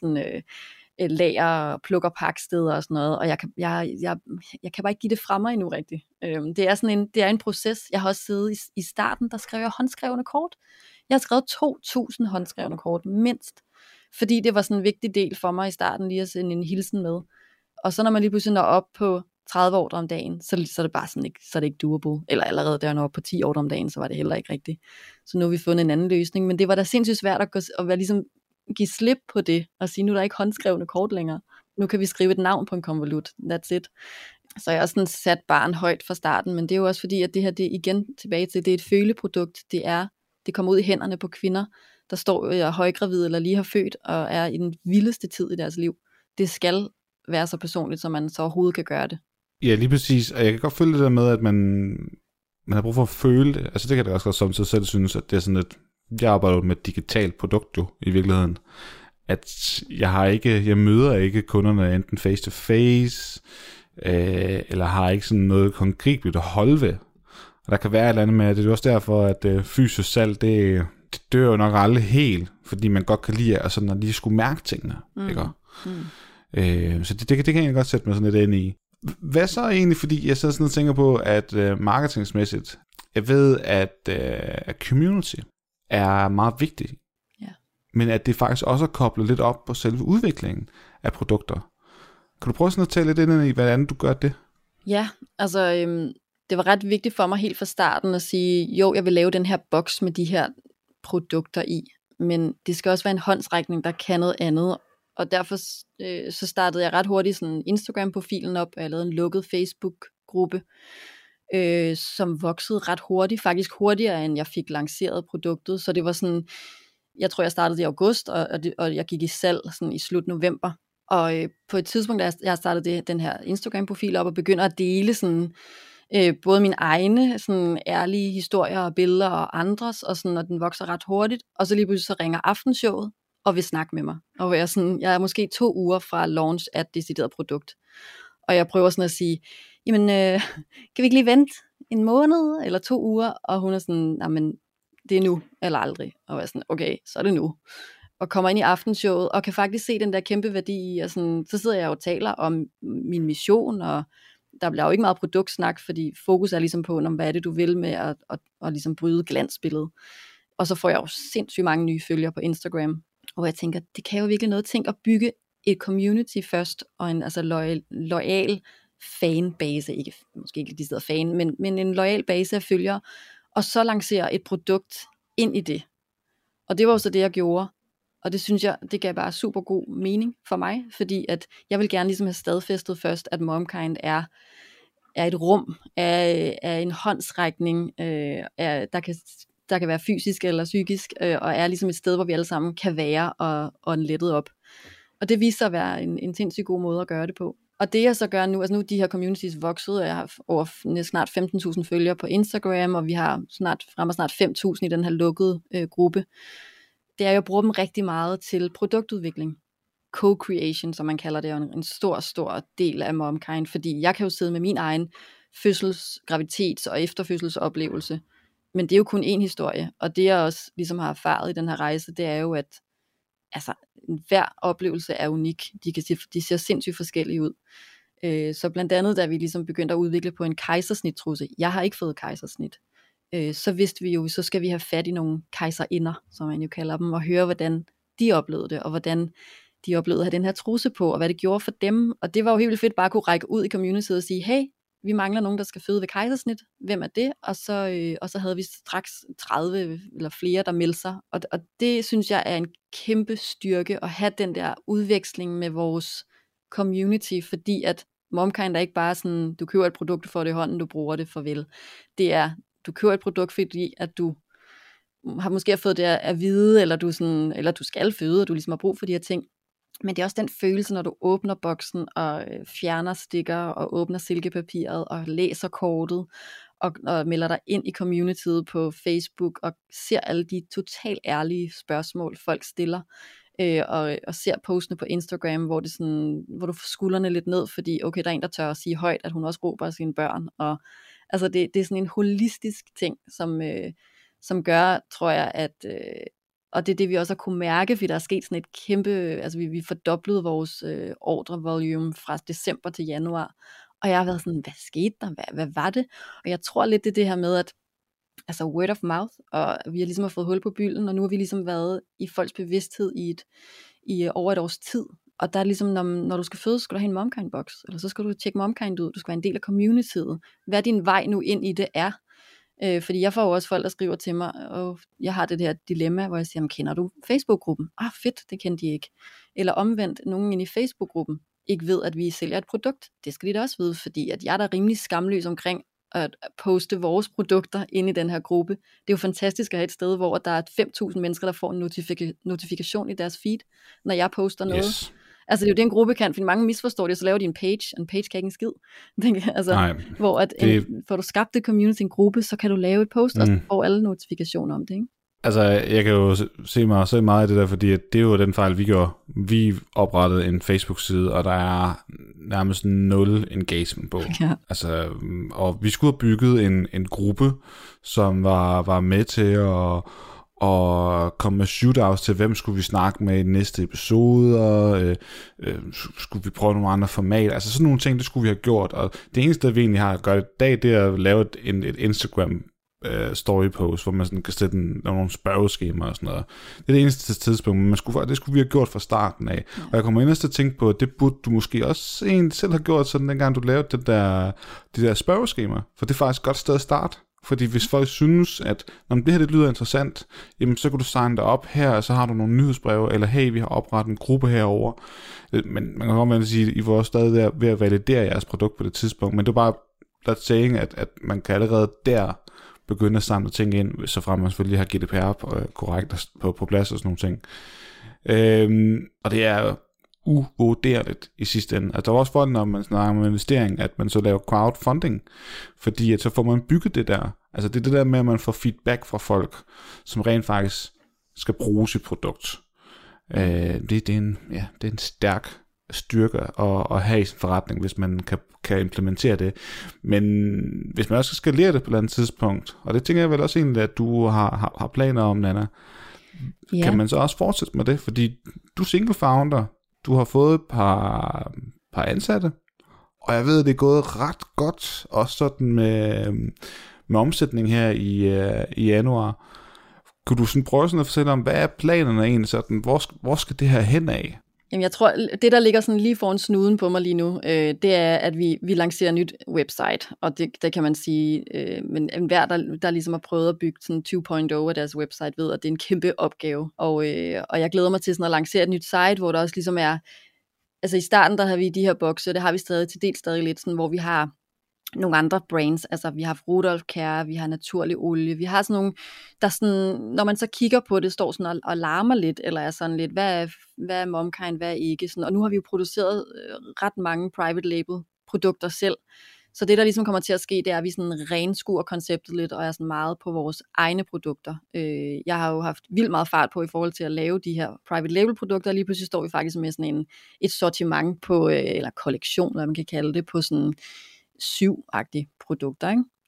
lager og pluk- og paksteder og sådan noget, og jeg kan bare ikke give det fra mig endnu rigtigt. Det er en proces. Jeg har også siddet i starten, der skrev jeg håndskrevne kort. Jeg har skrevet 2.000 håndskrevne kort, mindst. Fordi det var sådan en vigtig del for mig i starten, lige at sende en hilsen med. Og så når man lige pludselig når op på 30 ordre om dagen, så er det bare sådan ikke, så er det ikke doable. Eller allerede der når op på 10 ordre om dagen, så var det heller ikke rigtigt. Så nu har vi fundet en anden løsning, men det var da sindssygt svært at være ligesom, give slip på det, og sige, nu er der ikke håndskrevne kort længere. Nu kan vi skrive et navn på en konvolut. That's it. Så jeg har også sådan sat barn højt fra starten, men det er jo også fordi, at det her, det igen tilbage til, det er et føleprodukt. Det kommer ud i hænderne på kvinder, der står og er højgravide eller lige har født, og er i den vildeste tid i deres liv. Det skal være så personligt, som man så overhovedet kan gøre det. Ja, lige præcis. Og jeg kan godt følge det der med, at man har brug for at føle det. Altså det kan jeg også godt samtidig selv synes, at det er sådan et, jeg arbejder med et digitalt produkt jo, i virkeligheden. At jeg møder ikke kunderne enten face to face, eller har ikke sådan noget konkret at holde ved. Og der kan være et eller andet med, at det er også derfor, at fysisk salg, det dør jo nok aldrig helt, fordi man godt kan lide at lige skulle mærke tingene. Ikke? Så det kan jeg egentlig godt sætte mig sådan lidt ind i. Hvad så egentlig, fordi jeg så sådan tænker på, at marketingsmæssigt, jeg ved, at community er meget vigtigt, men at det faktisk også er koblet lidt op på selve udviklingen af produkter. Kan du prøve sådan at tale lidt ind i, hvordan du gør det? Ja, altså det var ret vigtigt for mig helt fra starten at sige, jo, jeg vil lave den her boks med de her produkter i, men det skal også være en håndsrækning, der kan noget andet. Og derfor så startede jeg ret hurtigt sådan Instagram-profilen op, og jeg lavede en lukket Facebook-gruppe, som voksede ret hurtigt, faktisk hurtigere end jeg fik lanceret produktet. Så det var sådan, jeg tror jeg startede i august, og jeg gik i salg sådan i slut november. Og på et tidspunkt, da jeg startede den her Instagram-profil op og begynder at dele sådan, både mine egne sådan ærlige historier og billeder og andres, og sådan, og den vokser ret hurtigt, og så lige pludselig så ringer Aftenshowet og vil snakke med mig. Og jeg er måske 2 uger fra launch af et decideret produkt. Og jeg prøver sådan at sige, jamen, kan vi ikke lige vente en måned eller 2 uger? Og hun er sådan, jamen, det er nu eller aldrig. Og jeg er sådan, okay, så er det nu. Og kommer ind i Aftenshowet, og kan faktisk se den der kæmpe værdi i, og sådan, så sidder jeg og taler om min mission, og der bliver jo ikke meget produktsnak, fordi fokus er ligesom på, hvad er det du vil med at ligesom bryde glansbilledet. Og så får jeg jo sindssygt mange nye følgere på Instagram, hvor jeg tænker, det kan jo virkelig noget. Tænk at bygge et community først, og en loyal fanbase, måske ikke de steder fan, men en loyal base af følgere, og så lancere et produkt ind i det. Og det var jo så det, jeg gjorde. Og det synes jeg, det gav bare super god mening for mig, fordi at jeg vil gerne ligesom have stadfæstet først, at MomKind er et rum, er en håndsrækning, der kan være fysisk eller psykisk, og er ligesom et sted, hvor vi alle sammen kan være og en lettet op. Og det viser sig at være en sindssygt god måde at gøre det på. Og det jeg så gør nu, altså nu de her communities vokset, og jeg har over snart 15.000 følgere på Instagram, og vi har snart 5.000 i den her lukkede gruppe, det er jo at bruge dem rigtig meget til produktudvikling. Co-creation, som man kalder det, er en stor del af MomKind, fordi jeg kan jo sidde med min egen graviditets- og efterfødselsoplevelse, Men det er jo kun én historie, og det jeg også ligesom har erfaret i den her rejse, det er jo, at altså, hver oplevelse er unik. De ser sindssygt forskellige ud. Så blandt andet, da vi ligesom begyndte at udvikle på en kejsersnit-trusse, jeg har ikke fået kejsersnit, så vidste vi jo, så skal vi have fat i nogle kejserinder, som man jo kalder dem, og høre, hvordan de oplevede det, og hvordan de oplevede at have den her trusse på, og hvad det gjorde for dem. Og det var jo helt vildt fedt bare at kunne række ud i communityet og sige, hey, vi mangler nogen, der skal føde ved kejsersnit. Hvem er det? Og så havde vi straks 30 eller flere, der meldte sig. Og det synes jeg er en kæmpe styrke, at have den der udveksling med vores community, fordi at MomKind er ikke bare sådan, du køber et produkt, du får det i hånden, du bruger det, farvel. Det er, du køber et produkt, fordi at du har måske fået det at vide, eller du skal føde, og du ligesom har brug for de her ting. Men det er også den følelse, når du åbner boksen og fjerner stikker og åbner silkepapiret og læser kortet og melder dig ind i communityet på Facebook og ser alle de totalt ærlige spørgsmål, folk stiller. Og ser postene på Instagram, hvor du får skuldrene lidt ned, fordi okay, der er en, der tør at sige højt, at hun også råber af sine børn. Og altså det er sådan en holistisk ting, som gør, tror jeg, at og det er det, vi også har kunne mærke, fordi der er sket sådan et kæmpe, altså vi fordoblede vores ordrevolume fra december til januar, og jeg har været sådan, hvad skete der, hvad var det? Og jeg tror lidt, det er det her med, at altså word of mouth, og vi har ligesom fået hul på bylden, og nu har vi ligesom været i folks bevidsthed i over et års tid, og der er ligesom, når du skal føde, skal du have en MomKind-boks, eller så skal du tjekke MomKind ud, du skal være en del af communityet. Hvad din vej nu ind i det er? Fordi jeg får jo også folk, der skriver til mig, og jeg har det her dilemma, hvor jeg siger, kender du Facebook-gruppen? Fedt, det kendte de ikke. Eller omvendt, nogen inde i Facebook-gruppen ikke ved, at vi sælger et produkt. Det skal de da også vide, fordi at jeg er da rimelig skamløs omkring at poste vores produkter ind i den her gruppe. Det er jo fantastisk at have et sted, hvor der er 5.000 mennesker, der får en notifikation i deres feed, når jeg poster noget. Yes. Altså det er jo det, en gruppe kan, fordi mange misforstår det, så laver de en page kan ikke en skid. Altså, hvor får du skabt et community, en gruppe, så kan du lave et post, og så får alle notifikationer om det, ikke? Altså, jeg kan jo se mig selv meget af det der, fordi det er jo den fejl, vi gjorde. Vi oprettede en Facebook-side, og der er nærmest 0 engagement på. Ja. Altså, og vi skulle have bygget en gruppe, som var med til at komme med shootouts til, hvem skulle vi snakke med i den næste episode, og skulle vi prøve nogle andre format. Altså sådan nogle ting, det skulle vi have gjort. Og det eneste, vi egentlig har gjort i dag, det er at lave et Instagram story post, hvor man sådan kan sætte nogle spørgeskemaer og sådan noget. Det er det eneste tidspunkt, men det skulle vi have gjort fra starten af. Og jeg kommer ind til at tænke på, at det burde du måske også egentlig selv have gjort, sådan dengang du lavede de der spørgeskemaer. For det er faktisk et godt sted at starte. Fordi hvis folk synes, at når det her det lyder interessant, jamen så kan du signe dig op her, og så har du nogle nyhedsbreve, eller hey, vi har oprettet en gruppe herover. Men man kan godt sige, at I var stadig ved at validere jeres produkt på det tidspunkt, men det er bare that saying, at man kan allerede der begynde at samle ting ind, så frem man selvfølgelig har GDPR korrekt på plads og sådan nogle ting. Og det er uvurderligt i sidste ende. Altså der er også folk, når man snakker om investering, at man så laver crowdfunding, fordi at så får man bygget det der. Altså det er det der med, at man får feedback fra folk, som rent faktisk skal bruge sit produkt. Det er en stærk styrke at have i sin forretning, hvis man kan implementere det. Men hvis man også skal skalere det på et eller andet tidspunkt, og det tænker jeg vel også egentlig, at du har planer om, Nanna, kan man så også fortsætte med det? Fordi du er single founder, du har fået et par ansatte, og jeg ved, at det er gået ret godt, også sådan med omsætning her i januar. Kunne du sådan prøve sådan at fortælle om, hvad er planerne egentlig sådan? Hvor skal det her hen af? Jamen jeg tror, det der ligger sådan lige foran snuden på mig lige nu, det er, at vi lancerer et nyt website, og det kan man sige, men enhver, der ligesom har prøvet at bygge sådan 2.0 af deres website, ved, at det er en kæmpe opgave, og jeg glæder mig til sådan at lancere et nyt site, hvor der også ligesom er, altså i starten, der har vi de her bokse, det har vi stadig lidt sådan, hvor vi har nogle andre brands, altså vi har Rudolf Kær, vi har Naturlig Olie, vi har sådan nogle, der sådan, når man så kigger på det, står sådan og larmer lidt, eller er sådan lidt, hvad er MomKind, hvad er ikke, sådan, og nu har vi jo produceret ret mange private label produkter selv, så det der ligesom kommer til at ske, det er, at vi sådan renskuer konceptet lidt, og er sådan meget på vores egne produkter. Jeg har jo haft vildt meget fart på i forhold til at lave de her private label produkter, og lige pludselig står vi faktisk med sådan et sortiment på, eller kollektion, hvad man kan kalde det, på sådan 7-agtige produkter, ikke?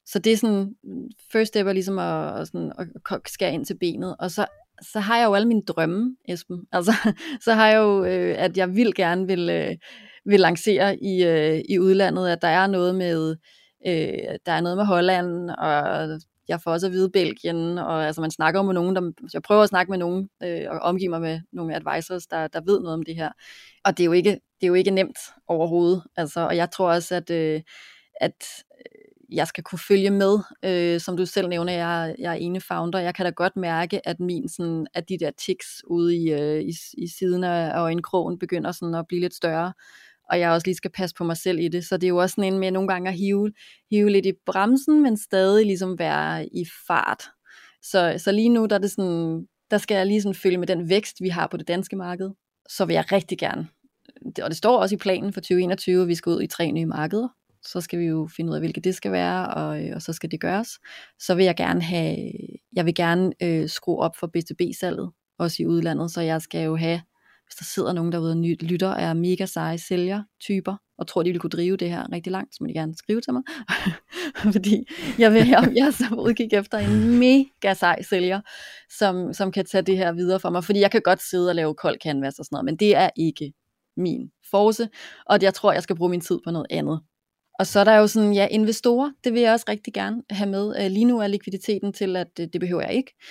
Så det er sådan, first step er ligesom at skære ind til benet, og så har jeg jo alle mine drømme, Esben. Altså, så har jeg jo, at jeg gerne vil lancere i udlandet, at der er noget med Holland, og jeg får også at vide Belgien, og altså man snakker med nogen, jeg prøver at snakke med nogen, og omgive mig med nogle advisors, der ved noget om det her. Og det er jo ikke nemt overhovedet. Altså, og jeg tror også, at jeg skal kunne følge med, som du selv nævner, jeg er ene founder. Jeg kan da godt mærke, at at de der tics ude i siden af øjenkrogen begynder sådan at blive lidt større, og jeg også lige skal passe på mig selv i det. Så det er jo også sådan en med nogle gange at hive lidt i bremsen, men stadig ligesom være i fart. Så lige nu, der skal jeg lige sådan følge med den vækst, vi har på det danske marked. Så vil jeg rigtig gerne, og det står også i planen for 2021, at vi skal ud i 3 nye markeder. Så skal vi jo finde ud af, hvilke det skal være, og så skal det gøres. Så vil jeg vil gerne skrue op for B2B-salget, også i udlandet, så jeg skal jo have, hvis der sidder nogen derude og lytter, er mega seje sælgertyper, og tror, de vil kunne drive det her rigtig langt, så må de gerne skrive til mig. Fordi jeg så udgik efter en mega sej sælger, som kan tage det her videre for mig. Fordi jeg kan godt sidde og lave kold canvas og sådan noget, men det er ikke min force, og jeg tror, jeg skal bruge min tid på noget andet. Og så er der jo sådan, investorer, det vil jeg også rigtig gerne have med. Lige nu er likviditeten til, at det behøver jeg ikke.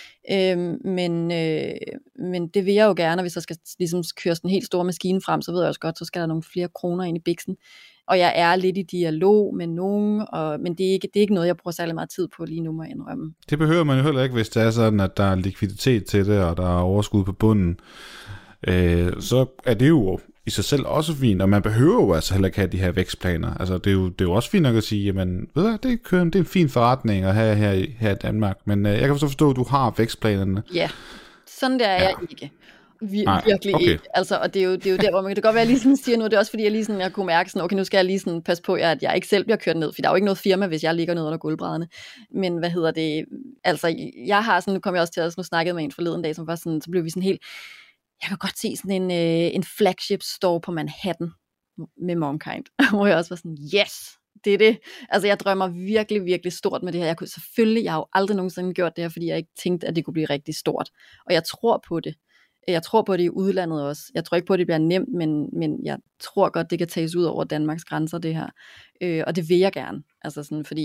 Men det vil jeg jo gerne, og hvis jeg skal ligesom køre sådan en helt stor maskine frem, så ved jeg også godt, så skal der nogle flere kroner ind i biksen. Og jeg er lidt i dialog med nogen, men det er ikke noget, jeg bruger særlig meget tid på lige nu, må jeg indrømme. Det behøver man jo heller ikke, hvis det er sådan, at der er likviditet til det, og der er overskud på bunden. Så er det jo i sig selv også fint, og man behøver jo altså heller ikke have de her vækstplaner. Altså det er jo også fint nok at sige, jamen ved du, det er en fin forretning at have her i Danmark, men jeg kan forstå, at du har vækstplanerne. Ja, sådan der er jeg ikke. Virkelig okay. Ikke. Altså, og det er jo der, hvor man kan det godt være, at jeg lige sådan siger nu, det er også fordi, jeg kunne mærke sådan, okay, nu skal jeg lige sådan passe på, at jeg ikke selv bliver kørt ned, for der er jo ikke noget firma, hvis jeg ligger ned under gulvbrædderne. Men altså, jeg har sådan, nu kom jeg også til at snakke med en forleden dag, som var sådan, så blev vi sådan helt, jeg kan godt se sådan en flagship store på Manhattan med Momkind, hvor jeg også var sådan, yes, det er det. Altså jeg drømmer virkelig, virkelig stort med det her. Jeg har jo aldrig nogensinde gjort det her, fordi jeg ikke tænkte, at det kunne blive rigtig stort. Og jeg tror på det. Jeg tror på det i udlandet også. Jeg tror ikke på, at det bliver nemt, men jeg tror godt, det kan tages ud over Danmarks grænser, det her. Og det vil jeg gerne. Altså sådan, fordi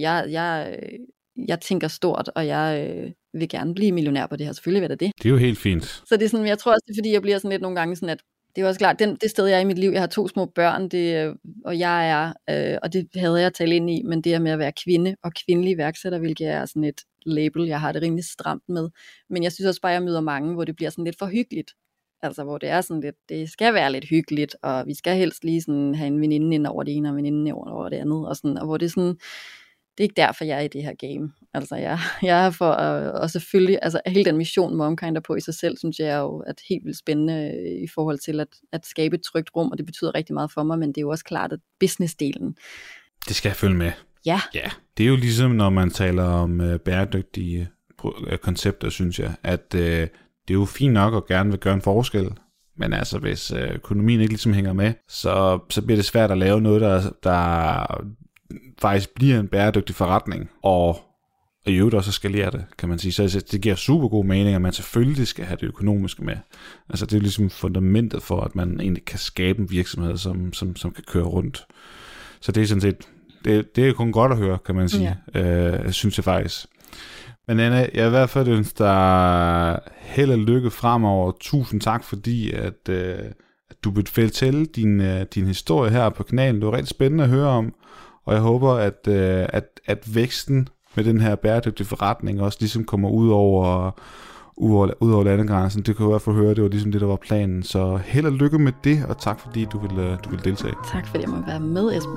jeg tænker stort, og jeg vil gerne blive millionær på det her. Selvfølgelig vil det. Det er jo helt fint. Så det er sådan, jeg tror også, det er fordi, jeg bliver sådan lidt nogle gange sådan, at det er også klart, det sted, jeg er i mit liv, jeg har 2 små børn, og jeg er, og det havde jeg talt ind i, men det er med at være kvinde og kvindelig iværksætter, hvilket er sådan et label, jeg har det rimelig stramt med. Men jeg synes også bare, jeg møder mange, hvor det bliver sådan lidt for hyggeligt. Altså, hvor det er sådan lidt, det skal være lidt hyggeligt, og vi skal helst lige sådan have en veninde ind over det ene, og en veninde ind over det andet, og hvor det er sådan, det er ikke derfor, jeg er i det her game. Altså, jeg er for, og selvfølgelig, altså hele den mission, Momkind er på i sig selv, synes jeg jo er helt vildt spændende i forhold til at skabe et trygt rum, og det betyder rigtig meget for mig, men det er jo også klart, at business-delen. Det skal jeg følge med. Ja. Det er jo ligesom, når man taler om bæredygtige koncepter, synes jeg, at det er jo fint nok at gerne vil gøre en forskel, men altså, hvis økonomien ikke ligesom hænger med, så bliver det svært at lave noget, der faktisk bliver en bæredygtig forretning, og i øvrigt også skalere det, kan man sige. Så det giver super god mening, at man selvfølgelig skal have det økonomiske med. Altså det er ligesom fundamentet for, at man egentlig kan skabe en virksomhed, som kan køre rundt. Så det er sådan set, det er kun godt at høre, kan man sige, synes jeg faktisk. Men Anna, jeg i hvert fald ønsker dig held og lykke fremover. Tusind tak, fordi at du vil fortælle din historie her på kanalen. Det var rigtig spændende at høre om, og jeg håber, at væksten med den her bæredygtige forretning også ligesom kommer ud over landegrænsen. Det kan jeg i hvert fald høre, det var ligesom det, der var planen. Så held og lykke med det, og tak fordi du vil deltage. Tak fordi jeg må være med, Esben.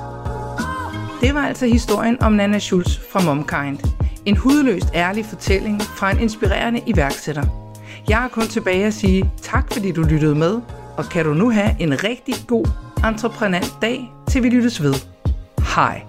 Det var altså historien om Nanna Schultz fra Momkind. En hudløst ærlig fortælling fra en inspirerende iværksætter. Jeg har kun tilbage at sige tak, fordi du lyttede med, og kan du nu have en rigtig god entreprenant dag, til vi lyttes ved. Hej.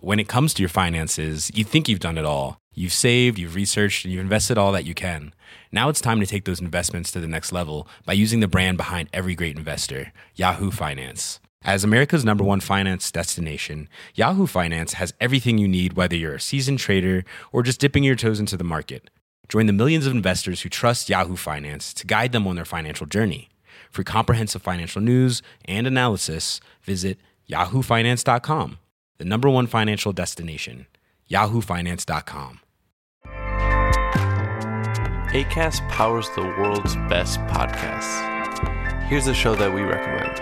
When it comes to your finances, you think you've done it all. You've saved, you've researched, and you've invested all that you can. Now it's time to take those investments to the next level by using the brand behind every great investor, Yahoo Finance. As America's #1 finance destination, Yahoo Finance has everything you need, whether you're a seasoned trader or just dipping your toes into the market. Join the millions of investors who trust Yahoo Finance to guide them on their financial journey. For comprehensive financial news and analysis, visit yahoofinance.com, the #1 financial destination, yahoofinance.com. Acast powers the world's best podcasts. Here's a show that we recommend.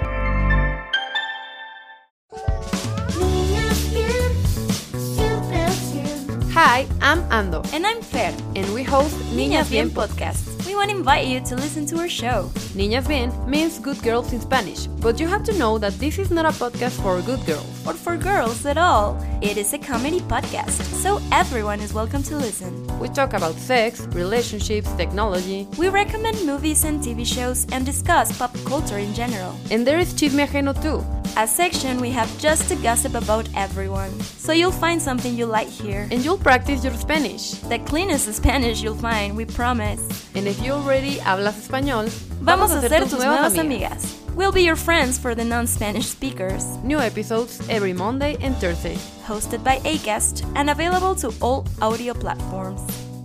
Hi, I'm Ando. And I'm Fer. And we host Niñas Bien Podcast. We want to invite you to listen to our show. Niñas Bien means good girls in Spanish, but you have to know that this is not a podcast for good girls. Or for girls at all. It is a comedy podcast, so everyone is welcome to listen. We talk about sex, relationships, technology. We recommend movies and TV shows and discuss pop culture in general. And there is Chisme Ajeno too. A section we have just to gossip about everyone. So you'll find something you like here. And you'll practice your Spanish. The cleanest Spanish you'll find, we promise. And if you already hablas español, vamos a ser tus nuevas amigas. We'll be your friends for the non-Spanish speakers. New episodes every Monday and Thursday. Hosted by Acast and available to all audio platforms.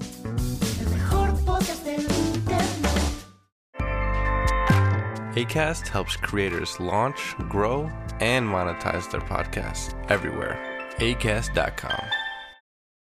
Acast helps creators launch, grow, and monetize their podcasts everywhere. Acast.com.